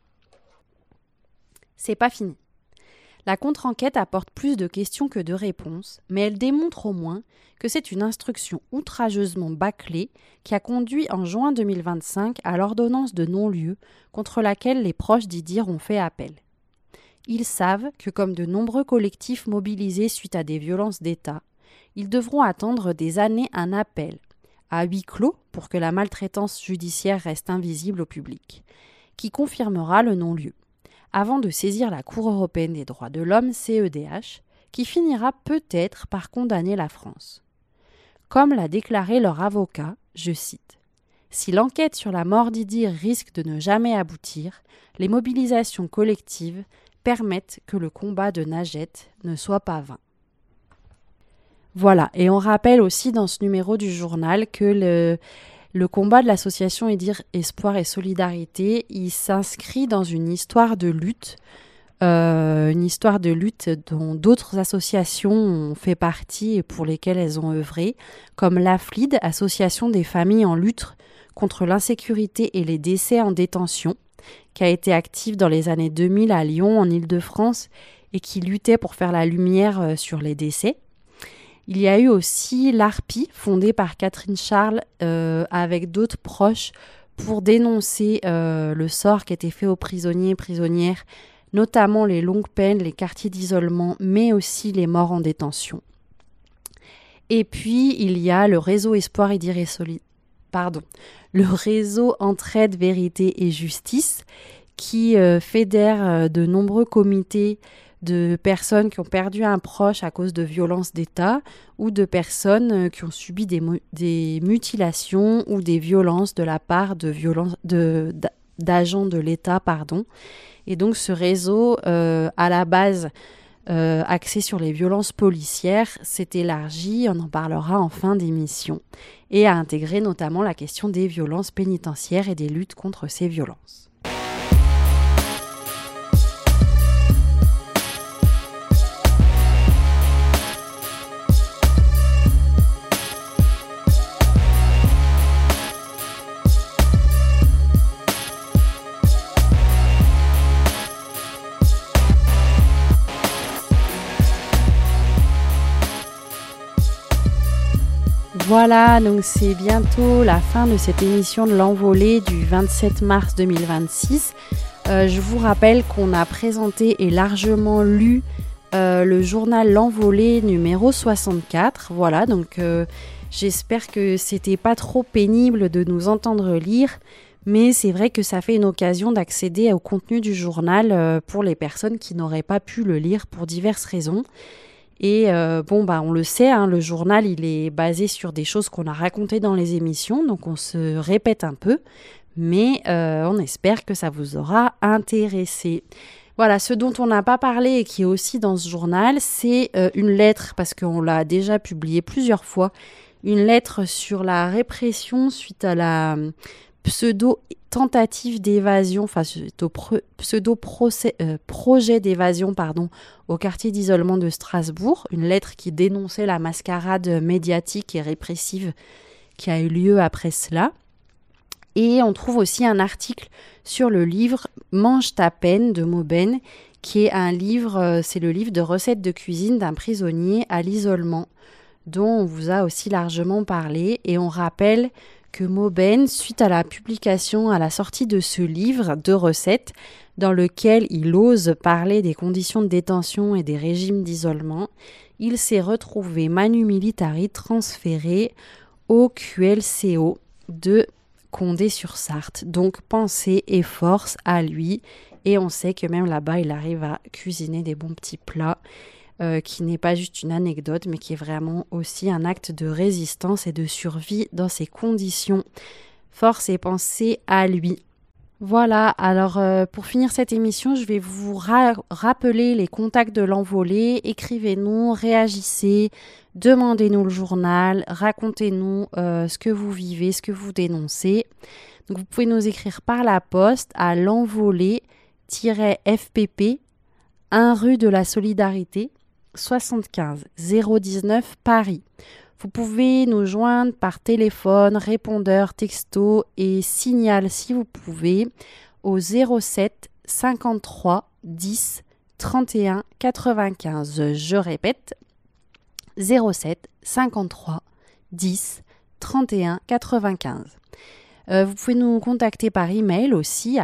C'est pas fini. La contre-enquête apporte plus de questions que de réponses, mais elle démontre au moins que c'est une instruction outrageusement bâclée qui a conduit en juin 2025 à l'ordonnance de non-lieu contre laquelle les proches d'Idir ont fait appel. Ils savent que, comme de nombreux collectifs mobilisés suite à des violences d'État, ils devront attendre des années un appel, à huis clos pour que la maltraitance judiciaire reste invisible au public, qui confirmera le non-lieu, avant de saisir la Cour européenne des droits de l'homme, CEDH, qui finira peut-être par condamner la France. Comme l'a déclaré leur avocat, je cite, « Si l'enquête sur la mort d'Idir risque de ne jamais aboutir, les mobilisations collectives permettent que le combat de Najet ne soit pas vain. » Voilà, et on rappelle aussi dans ce numéro du journal que le combat de l'association Idir Espoir et Solidarité, il s'inscrit dans une histoire de lutte dont d'autres associations ont fait partie et pour lesquelles elles ont œuvré, comme l'AFLID, Association des familles en lutte contre l'insécurité et les décès en détention, qui a été active dans les années 2000 à Lyon, en Île-de-France, et qui luttait pour faire la lumière sur les décès. Il y a eu aussi l'ARPI, fondée par Catherine Charles, avec d'autres proches, pour dénoncer le sort qui était fait aux prisonniers et prisonnières, notamment les longues peines, les quartiers d'isolement, mais aussi les morts en détention. Et puis, il y a le réseau Espoir et le réseau Entraide, Vérité et Justice, qui fédère de nombreux comités de personnes qui ont perdu un proche à cause de violences d'État ou de personnes qui ont subi des mutilations ou des violences de la part d'agents de l'État. Et donc ce réseau, à la base axé sur les violences policières, s'est élargi, on en parlera en fin d'émission, et a intégré notamment la question des violences pénitentiaires et des luttes contre ces violences. Voilà, donc c'est bientôt la fin de cette émission de l'Envolée du 27 mars 2026. Je vous rappelle qu'on a présenté et largement lu le journal L'Envolée numéro 64. Voilà, donc j'espère que c'était pas trop pénible de nous entendre lire, mais c'est vrai que ça fait une occasion d'accéder au contenu du journal pour les personnes qui n'auraient pas pu le lire pour diverses raisons. Et on le sait, le journal, il est basé sur des choses qu'on a racontées dans les émissions, donc on se répète un peu, mais on espère que ça vous aura intéressé. Voilà, ce dont on n'a pas parlé et qui est aussi dans ce journal, c'est une lettre, parce qu'on l'a déjà publié plusieurs fois, une lettre sur la répression suite à la pseudo-tentative d'évasion, projet d'évasion, au quartier d'isolement de Strasbourg, une lettre qui dénonçait la mascarade médiatique et répressive qui a eu lieu après cela. Et on trouve aussi un article sur le livre « Mange ta peine » de Mauben, qui est un livre, c'est le livre de recettes de cuisine d'un prisonnier à l'isolement, dont on vous a aussi largement parlé. Et on rappelle que Mauben, suite à la publication, à la sortie de ce livre de recettes, dans lequel il ose parler des conditions de détention et des régimes d'isolement, il s'est retrouvé manu militari transféré au QLCO de Condé-sur-Sarthe. Donc pensée et force à lui. Et on sait que même là-bas, il arrive à cuisiner des bons petits plats, qui n'est pas juste une anecdote, mais qui est vraiment aussi un acte de résistance et de survie dans ces conditions. Force et pensée à lui. Voilà, alors pour finir cette émission, je vais vous rappeler les contacts de l'Envolée. Écrivez-nous, réagissez, demandez-nous le journal, racontez-nous ce que vous vivez, ce que vous dénoncez. Donc vous pouvez nous écrire par la poste à l'Envolée-FPP, 1 rue de la Solidarité, 75 019 Paris. Vous pouvez nous joindre par téléphone, répondeur, texto et signal si vous pouvez au 07 53 10 31 95. Je répète, 07 53 10 31 95. Vous pouvez nous contacter par email aussi à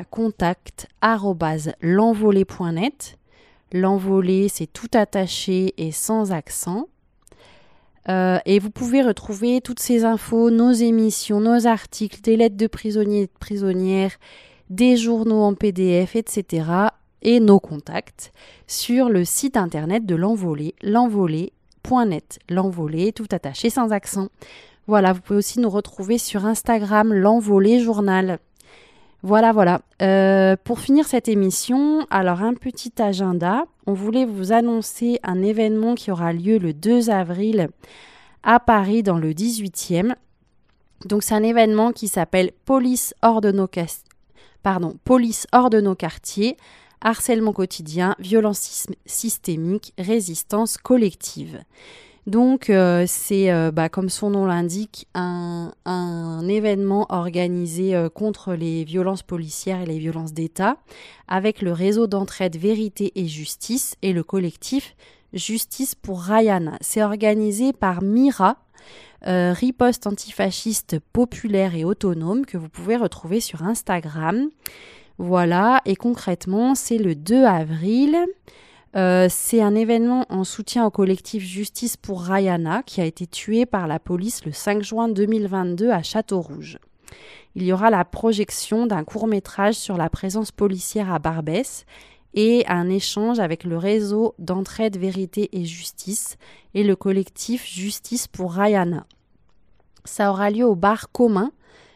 contact@lenvolée.net. L'Envolée, c'est tout attaché et sans accent. Et vous pouvez retrouver toutes ces infos, nos émissions, nos articles, des lettres de prisonniers et de prisonnières, des journaux en PDF, etc. et nos contacts sur le site internet de l'Envolée, l'envolée.net. L'Envolée, tout attaché sans accent. Voilà, vous pouvez aussi nous retrouver sur Instagram, l'Envolée Journal. Voilà. Pour finir cette émission, alors un petit agenda. On voulait vous annoncer un événement qui aura lieu le 2 avril à Paris dans le 18e. Donc c'est un événement qui s'appelle Police hors de nos quartiers, harcèlement quotidien, violence systémique, résistance collective. Donc c'est comme son nom l'indique un événement organisé contre les violences policières et les violences d'État avec le réseau d'entraide Vérité et Justice et le collectif Justice pour Rayana. C'est organisé par Mira, riposte antifasciste populaire et autonome que vous pouvez retrouver sur Instagram. Voilà, et concrètement c'est le 2 avril. C'est un événement en soutien au collectif Justice pour Rayana qui a été tué par la police le 5 juin 2022 à Châteaurouge. Il y aura la projection d'un court-métrage sur la présence policière à Barbès et un échange avec le réseau d'entraide Vérité et Justice et le collectif Justice pour Rayana. Ça aura lieu au bar commun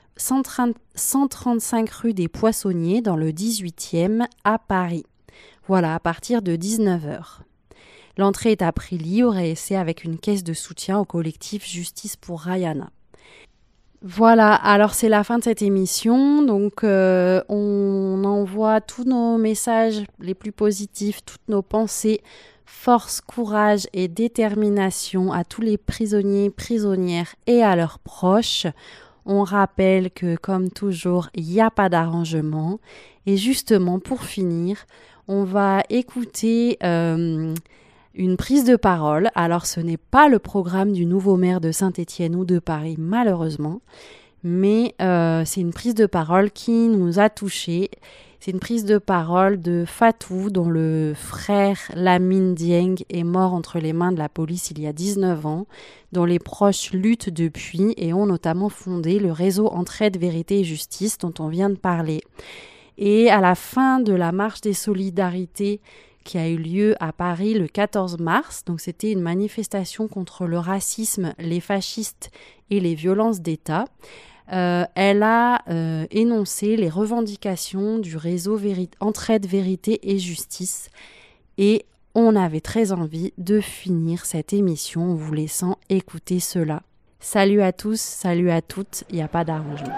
135 rue des Poissonniers dans le 18e à Paris. Voilà, à partir de 19h. L'entrée est à prix libre et c'est avec une caisse de soutien au collectif Justice pour Rayana. Voilà, alors c'est la fin de cette émission. Donc on envoie tous nos messages les plus positifs, toutes nos pensées, force, courage et détermination à tous les prisonniers, prisonnières et à leurs proches. On rappelle que, comme toujours, il n'y a pas d'arrangement. Et justement, pour finir, on va écouter une prise de parole. Alors, ce n'est pas le programme du nouveau maire de Saint-Étienne ou de Paris, malheureusement, mais c'est une prise de parole qui nous a touchés. C'est une prise de parole de Fatou, dont le frère Lamine Dieng est mort entre les mains de la police il y a 19 ans, dont les proches luttent depuis et ont notamment fondé le réseau Entraide Vérité et Justice dont on vient de parler. Et à la fin de la marche des solidarités qui a eu lieu à Paris le 14 mars, donc c'était une manifestation contre le racisme, les fascistes et les violences d'État, elle a énoncé les revendications du réseau Entraide Vérité et Justice et on avait très envie de finir cette émission en vous laissant écouter cela. Salut à tous, salut à toutes, il n'y a pas d'arrangement.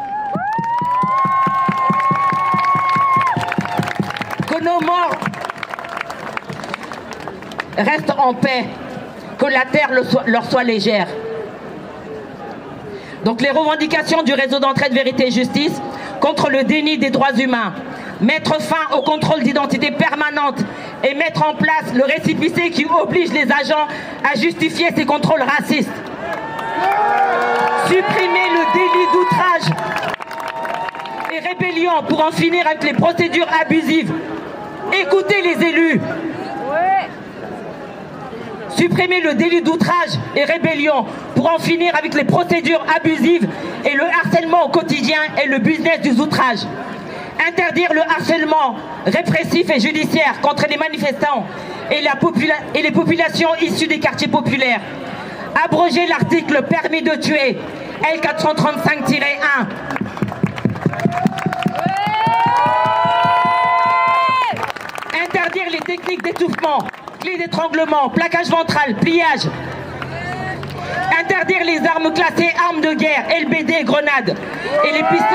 Que nos morts restent en paix, que la terre leur soit légère. Donc les revendications du réseau d'entraide Vérité et Justice contre le déni des droits humains, mettre fin au contrôle d'identité permanente et mettre en place le récépissé qui oblige les agents à justifier ces contrôles racistes. Supprimer le délit d'outrage et rébellion pour en finir avec les procédures abusives. Écoutez les élus. Supprimer le délit d'outrage et rébellion pour en finir avec les procédures abusives et le harcèlement au quotidien et le business du outrage. Interdire le harcèlement répressif et judiciaire contre les manifestants et les populations issues des quartiers populaires. Abroger l'article permis de tuer, L435-1. Interdire les techniques d'étouffement, clés d'étranglement, plaquage ventral, pliage. Interdire les armes classées armes de guerre, LBD, grenades et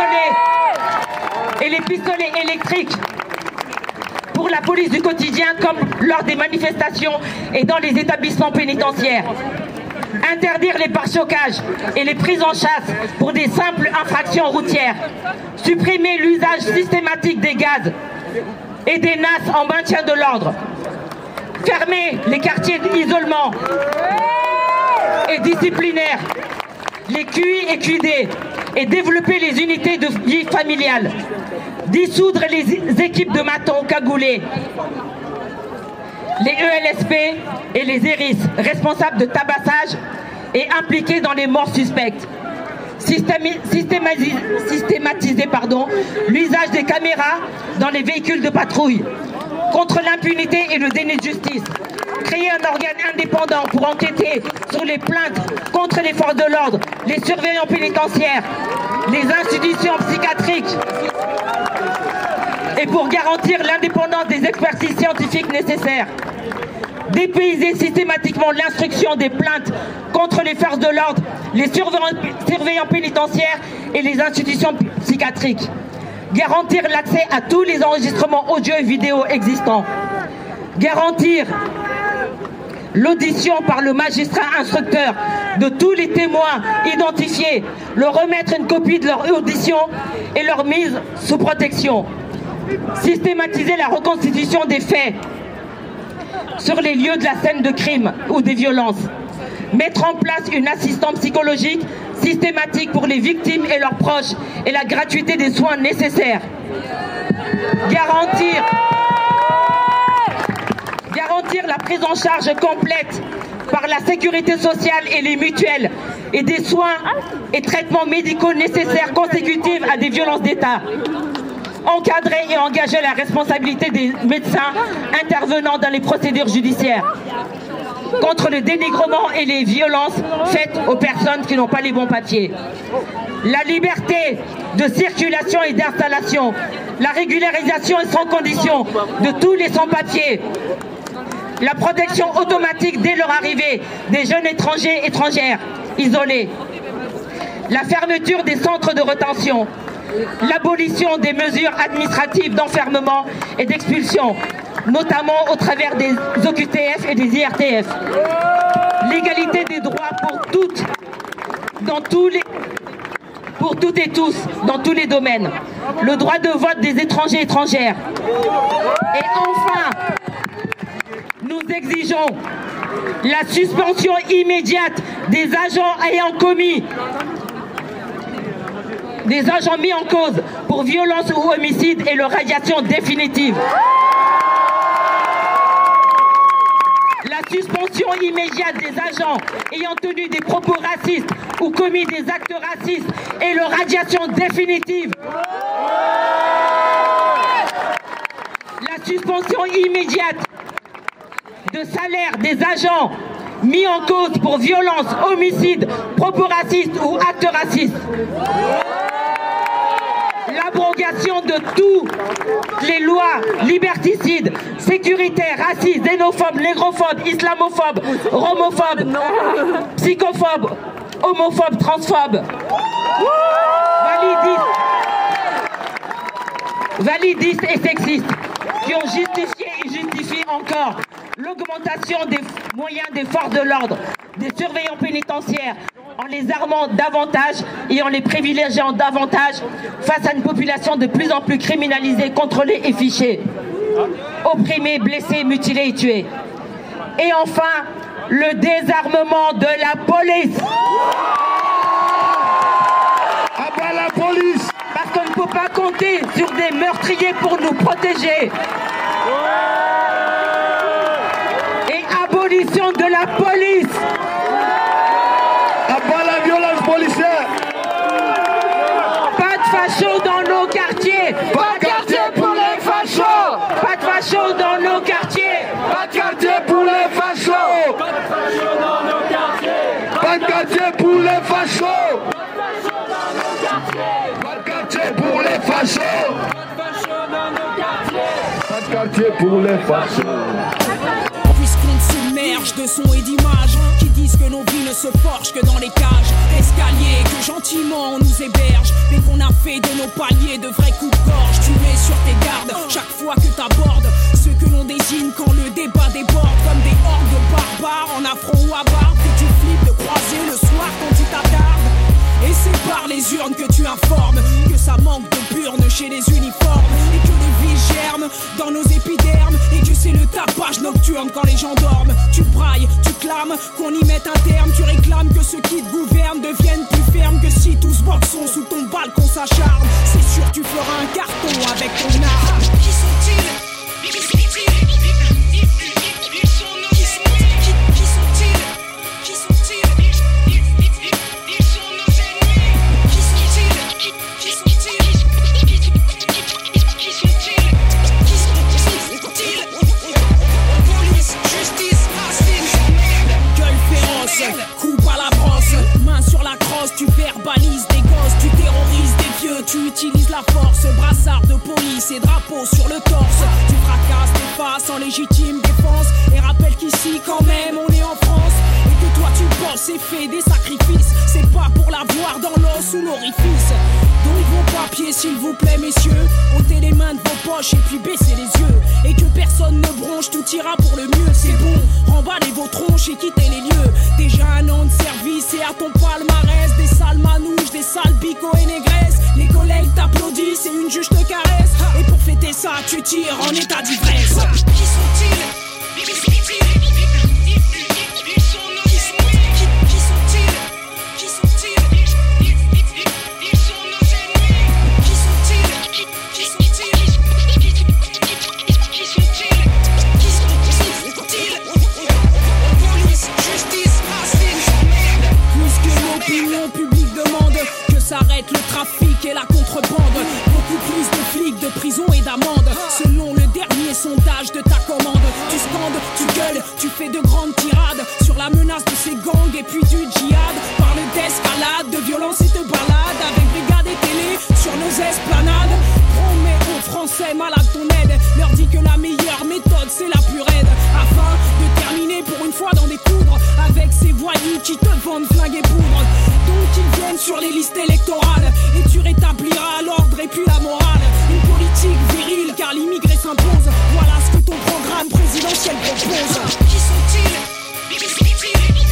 les pistolets électriques pour la police du quotidien comme lors des manifestations et dans les établissements pénitentiaires. Interdire les pare-chocages et les prises en chasse pour des simples infractions routières. Supprimer l'usage systématique des gaz et des NAS en maintien de l'ordre. Fermer les quartiers d'isolement et disciplinaires, les QI et QD, et développer les unités de vie familiale. Dissoudre les équipes de matons cagoulés, les ELSP et les ERIS, responsables de tabassage et impliqués dans les morts suspectes. Systématiser l'usage des caméras dans les véhicules de patrouille. Contre l'impunité et le déni de justice. Créer un organe indépendant pour enquêter sur les plaintes contre les forces de l'ordre, les surveillants pénitentiaires, les institutions psychiatriques et pour garantir l'indépendance des expertises scientifiques nécessaires. Dépayser systématiquement l'instruction des plaintes contre les forces de l'ordre, les surveillants pénitentiaires et les institutions psychiatriques. Garantir l'accès à tous les enregistrements audio et vidéo existants. Garantir l'audition par le magistrat instructeur de tous les témoins identifiés, leur remettre une copie de leur audition et leur mise sous protection. Systématiser la reconstitution des faits sur les lieux de la scène de crime ou des violences. Mettre en place une assistance psychologique systématique pour les victimes et leurs proches et la gratuité des soins nécessaires. Garantir la prise en charge complète par la sécurité sociale et les mutuelles et des soins et traitements médicaux nécessaires consécutifs à des violences d'État. Encadrer et engager la responsabilité des médecins intervenant dans les procédures judiciaires. Contre le dénigrement et les violences faites aux personnes qui n'ont pas les bons papiers. La liberté de circulation et d'installation. La régularisation et sans condition de tous les sans-papiers. La protection automatique dès leur arrivée des jeunes étrangers et étrangères isolés. La fermeture des centres de rétention. L'abolition des mesures administratives d'enfermement et d'expulsion, notamment au travers des OQTF et des IRTF. L'égalité des droits pour toutes et tous, dans tous les domaines. Le droit de vote des étrangers et étrangères. Et enfin, nous exigeons la suspension immédiate des agents mis en cause pour violence ou homicide et leur radiation définitive. La suspension immédiate des agents ayant tenu des propos racistes ou commis des actes racistes et leur radiation définitive. La suspension immédiate de salaire des agents mis en cause pour violence, homicide, propos racistes ou actes racistes. L'abrogation de toutes les lois liberticides, sécuritaires, racistes, xénophobes, négrophobes, islamophobes, romophobes, psychophobes, homophobes, transphobes, validistes et sexistes, qui ont justifié et justifient encore l'augmentation des moyens des forces de l'ordre, des surveillants pénitentiaires, en les armant davantage et en les privilégiant davantage face à une population de plus en plus criminalisée, contrôlée et fichée, opprimée, blessée, mutilée et tuée. Et enfin, le désarmement de la police. pas compter sur des meurtriers pour nous protéger. Et abolition de la police. Abat la violence policière. Pas de fachos dans nos quartiers. Pas de quartier pour les fachos. Pas de fachos dans nos quartiers. Pas de quartier pour les fachos. Pas de quartier pour les fachos. Pas de quartier pour les fachos. Pas de quartier pour les fachos. Puisqu'on te submerge de sons et d'images qui disent que nos vies ne se forgent que dans les cages escaliers, que gentiment on nous héberge, mais qu'on a fait de nos paliers de vrais coups de gorge. Tu mets sur tes gardes chaque fois que t'abordes ceux que l'on désigne quand le débat déborde, comme des hordes de barbares en affront ou à barbe que tu flippes de croiser le soir quand tu t'attardes. Et c'est par les urnes que tu informes que ça manque de burnes chez les uniformes, et que les vies germent dans nos épidermes, et que c'est le tapage nocturne quand les gens dorment. Tu brailles, tu clames qu'on y mette un terme, tu réclames que ceux qui te gouvernent deviennent plus fermes, que si tous boxons sous ton balcon s'acharne, c'est sûr tu feras un carton avec ton arme. Qui sont-ils? Tu verbalises des gosses, tu terrorises des vieux, tu utilises la force, brassard de police et drapeau sur le torse. Tu fracasses tes faces en légitime défense et rappelle qu'ici quand même on est en France, et que toi tu bosses et fais des sacrifices. C'est pas pour l'avoir dans l'os ou l'orifice. Donc vos papiers s'il vous plaît messieurs, ôtez les mains de vos poches et puis baissez les yeux, et que personne ne bronche, tout ira pour le mieux. C'est bon, remballez vos tronches et quittez les lieux. Déjà un an de service et à ton palmarès des sales manouches, des sales bicots et négresses. Les collègues t'applaudissent et une juge te caresse, et pour fêter ça tu tires en état d'ivresse. Qui sont-ils? S'arrête le trafic et la contrebande, beaucoup plus de flics, de prison et d'amende. Selon le dernier sondage de ta commande, tu scandes, tu gueules, tu fais de grandes tirades sur la menace de ces gangs et puis du djihad. Parle d'escalade, de violence et de balade avec brigade et télé sur nos esplanades. Promets aux Français malades ton aide, leur dis que la meilleure méthode c'est la plus raide, afin de terminer pour une fois dans des coudres avec ces voyous qui te vendent flingue et poudre. Donc ils viennent sur les listes électorales et tu rétabliras l'ordre et puis la morale. Une politique virile car l'immigré s'impose. Voilà ce que ton programme présidentiel propose. Qui sont-ils?